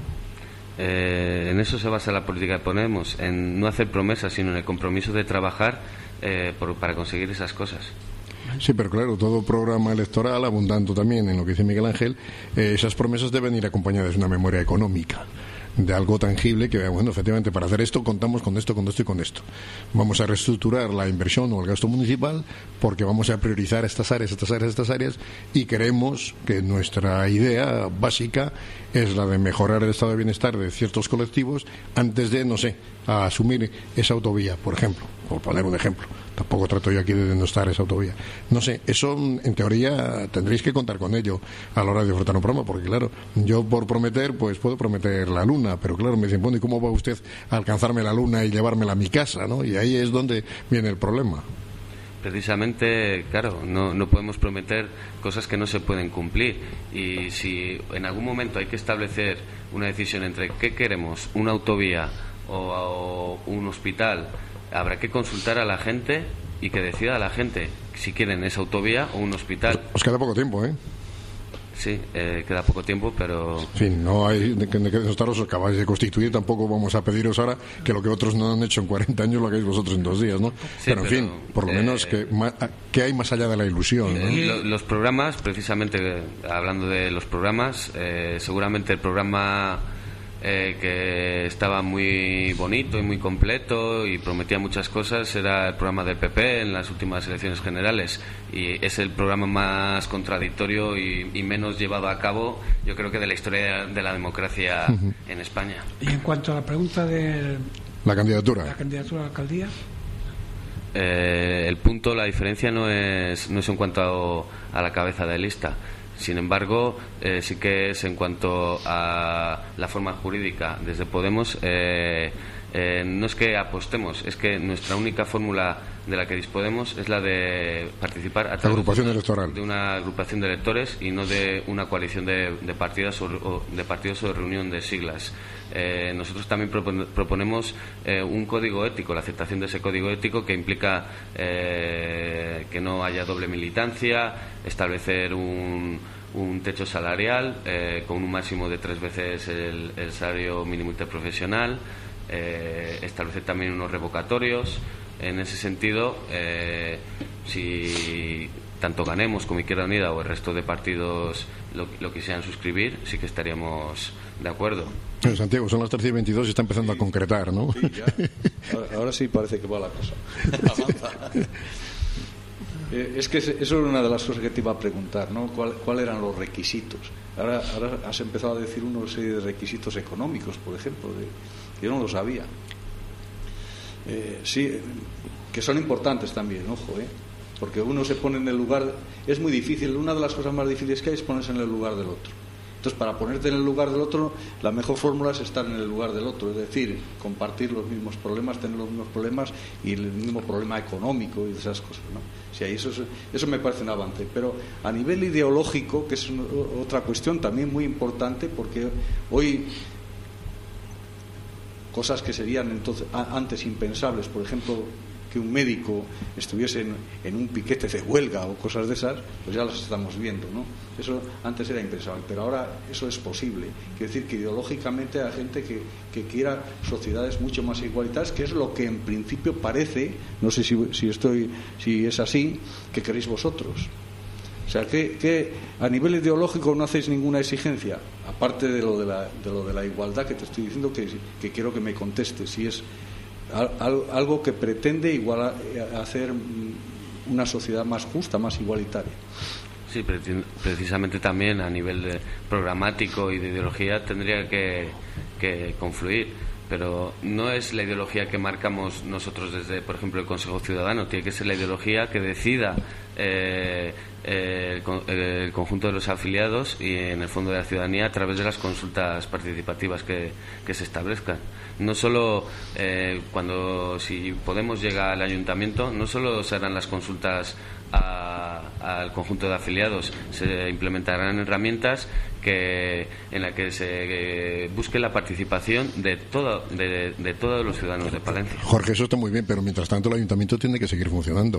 Eh, en eso se basa la política que ponemos, en no hacer promesas, sino en el compromiso de trabajar eh, por, para conseguir esas cosas. Sí, pero claro, todo programa electoral, abundando también en lo que dice Miguel Ángel, eh, esas promesas deben ir acompañadas de una memoria económica, de algo tangible, que, bueno, efectivamente, para hacer esto contamos con esto, con esto y con esto. Vamos a reestructurar la inversión o el gasto municipal porque vamos a priorizar estas áreas, estas áreas, estas áreas, y creemos que nuestra idea básica es la de mejorar el estado de bienestar de ciertos colectivos antes de, no sé, a asumir esa autovía, por ejemplo, por poner un ejemplo. Tampoco trato yo aquí de denostar esa autovía. No sé, eso en teoría tendréis que contar con ello a la hora de disfrutar un programa, porque claro, yo por prometer, pues puedo prometer la luna, pero claro, me dicen: bueno, ¿y cómo va usted a alcanzarme la luna y llevármela a mi casa, ¿no? Y ahí es donde viene el problema. Precisamente, claro, no, no podemos prometer cosas que no se pueden cumplir. Y si en algún momento hay que establecer una decisión entre qué queremos, una autovía o, o un hospital, habrá que consultar a la gente y que decida la gente si quieren esa autovía o un hospital. Os queda poco tiempo, ¿eh? Sí, eh, queda poco tiempo, pero... En fin, no hay de que os acabáis de constituir, tampoco vamos a pediros ahora que lo que otros no han hecho en cuarenta años lo hagáis vosotros en dos días, ¿no? Sí, pero, en pero, fin, por lo eh, menos, que, que hay más allá de la ilusión, ¿no? Eh, los programas, precisamente, hablando de los programas, eh, seguramente el programa... Eh, que estaba muy bonito y muy completo y prometía muchas cosas, era el programa del P P en las últimas elecciones generales, y es el programa más contradictorio y, y menos llevado a cabo, yo creo, que de la historia de la democracia uh-huh. en España. Y en cuanto a la pregunta de la candidatura, la candidatura a la alcaldía, eh, el punto, la diferencia no es no es en cuanto a, a la cabeza de lista. Sin embargo, eh, sí que es en cuanto a la forma jurídica. Desde Podemos eh, eh, no es que apostemos, es que nuestra única fórmula de la que disponemos es la de participar a través agrupación electoral. de una agrupación de electores y no de una coalición de, de partidos o, o de partidos o de reunión de siglas. Eh, nosotros también propon, proponemos eh, un código ético, la aceptación de ese código ético que implica eh, que no haya doble militancia, establecer un, un techo salarial eh, con un máximo de tres veces el, el salario mínimo interprofesional, eh, establecer también unos revocatorios. En ese sentido, eh, si tanto Ganemos como Izquierda Unida o el resto de partidos lo, lo quisieran suscribir, sí que estaríamos de acuerdo. Bueno, Santiago, son las trece y veintidós y está empezando sí, a concretar, ¿no? Sí, ya. Ahora, ahora sí parece que va la cosa. Avanza. eh, es que eso es una de las cosas que te iba a preguntar, ¿no? ¿Cuáles cuál eran los requisitos? Ahora, ahora has empezado a decir una serie de requisitos económicos, por ejemplo, de, yo no lo sabía. Eh, sí, que son importantes también, ojo, ¿eh? Porque uno se pone en el lugar, es muy difícil, una de las cosas más difíciles que hay es ponerse en el lugar del otro. Entonces, para ponerte en el lugar del otro, la mejor fórmula es estar en el lugar del otro, es decir, compartir los mismos problemas, tener los mismos problemas y el mismo problema económico y esas cosas, ¿no? Sí, eso, es, eso me parece un avance, pero a nivel ideológico, que es una, otra cuestión también muy importante, porque hoy cosas que serían entonces antes impensables, por ejemplo, que un médico estuviese en, en un piquete de huelga o cosas de esas, pues ya las estamos viendo, ¿no? Eso antes era impensable, pero ahora eso es posible. Quiere decir que ideológicamente hay gente que, que quiera sociedades mucho más igualitarias, que es lo que en principio parece, no sé si, si estoy, si es así, que queréis vosotros. O sea, que, que a nivel ideológico no hacéis ninguna exigencia, aparte de lo de la, de lo de la igualdad que te estoy diciendo, que, que quiero que me contestes, si es al, algo que pretende igualar, hacer una sociedad más justa, más igualitaria. Sí, precisamente también a nivel de programático y de ideología tendría que, que confluir, pero no es la ideología que marcamos nosotros desde, por ejemplo, el Consejo Ciudadano, tiene que ser la ideología que decida eh, eh, el, el conjunto de los afiliados y en el fondo de la ciudadanía a través de las consultas participativas que, que se establezcan. No solo eh, cuando, si Podemos llega al ayuntamiento, no solo serán las consultas a, al conjunto de afiliados, se implementarán herramientas que en la que se eh, busque la participación de todo, de, de todos los ciudadanos de Palencia. Jorge, eso está muy bien, pero mientras tanto el ayuntamiento tiene que seguir funcionando.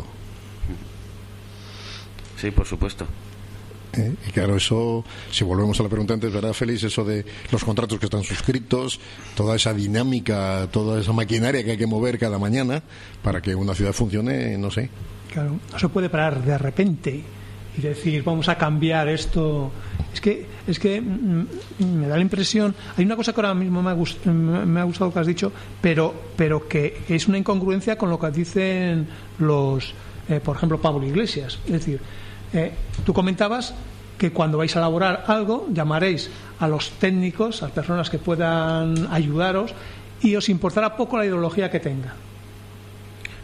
Sí, por supuesto. Eh, y claro, eso, si volvemos a la pregunta antes, ¿verdad, Félix? Eso de los contratos que están suscritos, toda esa dinámica, toda esa maquinaria que hay que mover cada mañana para que una ciudad funcione, no sé. Claro, no se puede parar de repente y decir, vamos a cambiar esto. Es que es que me da la impresión, hay una cosa que ahora mismo me ha gustado, me ha gustado que has dicho, pero pero que es una incongruencia con lo que dicen los, eh, por ejemplo, Pablo Iglesias. Es decir, eh, tú comentabas que cuando vais a elaborar algo llamaréis a los técnicos, a las personas que puedan ayudaros, y os importará poco la ideología que tenga.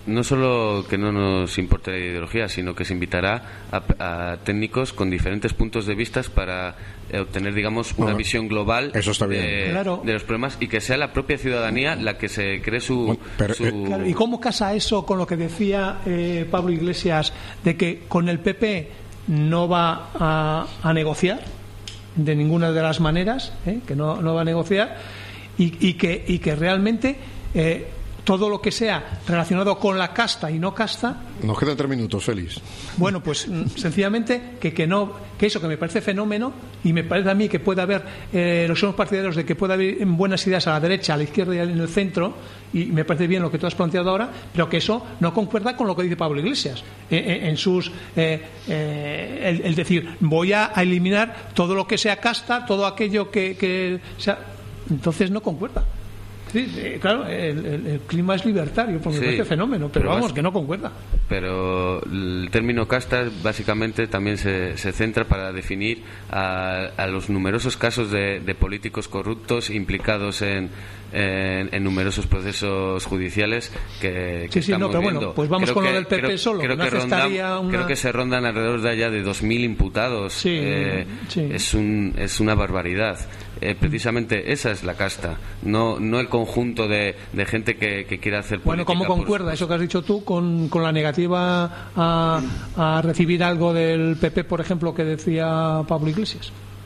no solo que no nos importe la ideología, sino que se invitará a, a técnicos con diferentes puntos de vista para eh, obtener, digamos, una bueno, visión global eso está bien. De, claro. de los problemas, y que sea la propia ciudadanía la que se cree su... Bueno, pero, su... eh, Claro, ¿y cómo casa eso con lo que decía eh, Pablo Iglesias de que con el P P no va a, a negociar de ninguna de las maneras, eh, que no, no va a negociar, y, y, que, y que realmente eh, todo lo que sea relacionado con la casta y no casta... Nos quedan tres minutos, Félix. Bueno, pues sencillamente que, que no que eso que me parece fenómeno, y me parece a mí que puede haber, eh, los somos partidarios de que puede haber buenas ideas a la derecha, a la izquierda y en el centro, y me parece bien lo que tú has planteado ahora, pero que eso no concuerda con lo que dice Pablo Iglesias eh, en sus eh, eh, el, el decir, voy a eliminar todo lo que sea casta, todo aquello que, que sea... Entonces no concuerda. Sí, eh, claro, el, el, el clima es libertario, porque Sí, me parece fenómeno, pero, pero vamos, vas- que no concuerda. Pero el término casta básicamente también se, se centra para definir a, a los numerosos casos de, de políticos corruptos implicados en, en, en numerosos procesos judiciales que, que Sí, sí, no, estamos pero bueno, viendo. pues vamos Creo con lo que- del P P creo- solo, creo no que, afectaría rondan- una- creo que se rondan alrededor de allá de dos mil imputados. Sí, Eh, sí. Es, un, es una barbaridad. Eh, precisamente esa es la casta, no, no el conjunto de, de gente que, que quiere hacer política. Bueno, ¿cómo por- concuerda eso que has dicho tú con, con la negativa a, a recibir algo del P P, por ejemplo, que decía Pablo Iglesias?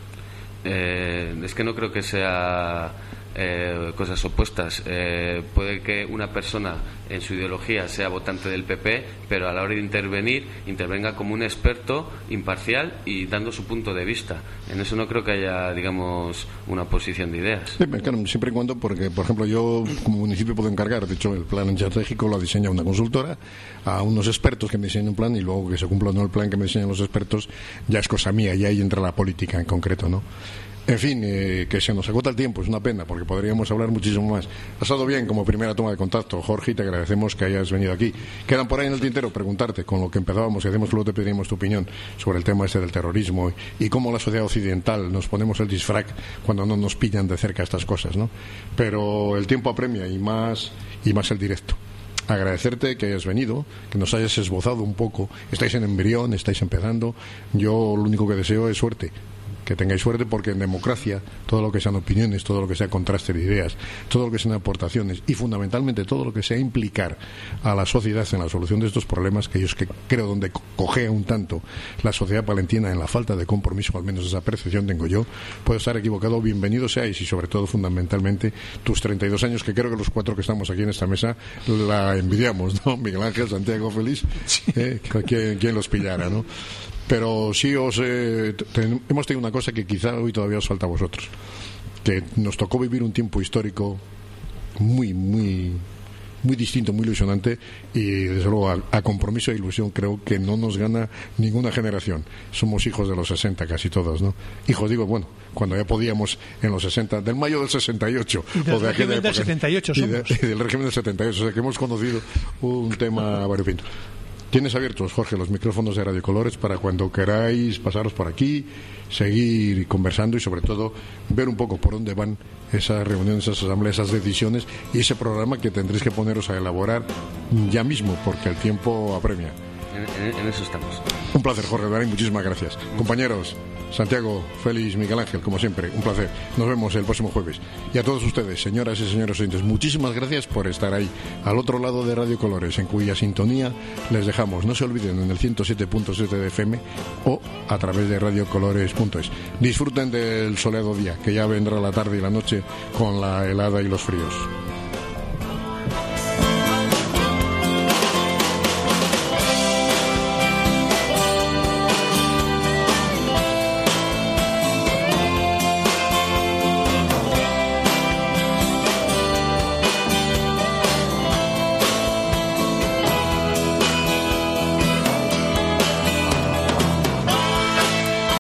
Eh, es que no creo que sea eh, cosas opuestas. Eh, puede que una persona en su ideología sea votante del P P, pero a la hora de intervenir, intervenga como un experto imparcial y dando su punto de vista. En eso no creo que haya, digamos, una posición de ideas. Sí, claro, siempre y cuando, porque, por ejemplo, yo como municipio puedo encargar, de hecho, el plan estratégico lo diseña una consultora, a unos expertos que me diseñen un plan, y luego que se cumpla o no el plan que me diseñan los expertos, ya es cosa mía, y ahí entra la política en concreto, ¿no? En fin, eh, que se nos agota el tiempo, es una pena, porque podríamos hablar muchísimo más. Ha estado bien como primera toma de contacto, Jorge, y te agradecemos que hayas venido aquí. Quedan por ahí en el tintero preguntarte, con lo que empezábamos, y hacemos, luego te pediríamos tu opinión sobre el tema este del terrorismo y, y cómo la sociedad occidental nos ponemos el disfraz cuando no nos pillan de cerca estas cosas, ¿no? Pero el tiempo apremia, y más, y más el directo. Agradecerte que hayas venido, que nos hayas esbozado un poco. Estáis en embrión, estáis empezando. Yo lo único que deseo es suerte. Que tengáis suerte, porque en democracia todo lo que sean opiniones, todo lo que sea contraste de ideas, todo lo que sean aportaciones y fundamentalmente todo lo que sea implicar a la sociedad en la solución de estos problemas, que yo es que creo donde cojea un tanto la sociedad palentina en la falta de compromiso, al menos esa percepción tengo yo. Puedo estar equivocado, bienvenido seáis, y sobre todo fundamentalmente tus treinta y dos años, que creo que los cuatro que estamos aquí en esta mesa la envidiamos, ¿no? Miguel Ángel, Santiago, Félix, ¿eh? ¿Quién, quién los pillara, ¿no? Pero sí os eh, ten, hemos tenido una cosa que quizá hoy todavía os falta a vosotros, que nos tocó vivir un tiempo histórico muy, muy muy distinto, muy ilusionante, y desde luego a, a compromiso e ilusión creo que no nos gana ninguna generación. Somos hijos de los sesenta casi todos, ¿no? Hijos, digo, bueno, cuando ya podíamos en los sesenta, del mayo del sesenta y ocho, Y del o de aquella régimen del época, setenta y ocho y, de, somos. y del régimen del setenta y ocho, o sea que hemos conocido un tema variopinto. Tienes abiertos, Jorge, los micrófonos de Radio Colores para cuando queráis pasaros por aquí, seguir conversando y sobre todo ver un poco por dónde van esas reuniones, esas asambleas, esas decisiones y ese programa que tendréis que poneros a elaborar ya mismo, porque el tiempo apremia. En, en, en eso estamos. Un placer, Jorge Darín, muchísimas gracias. Compañeros, Santiago, Félix, Miguel Ángel, como siempre, un placer. Nos vemos el próximo jueves. Y a todos ustedes, señoras y señores oyentes, muchísimas gracias por estar ahí, al otro lado de Radio Colores, en cuya sintonía les dejamos. No se olviden, en el ciento siete punto siete de F M o a través de radio colores punto es. Disfruten del soleado día, que ya vendrá la tarde y la noche con la helada y los fríos.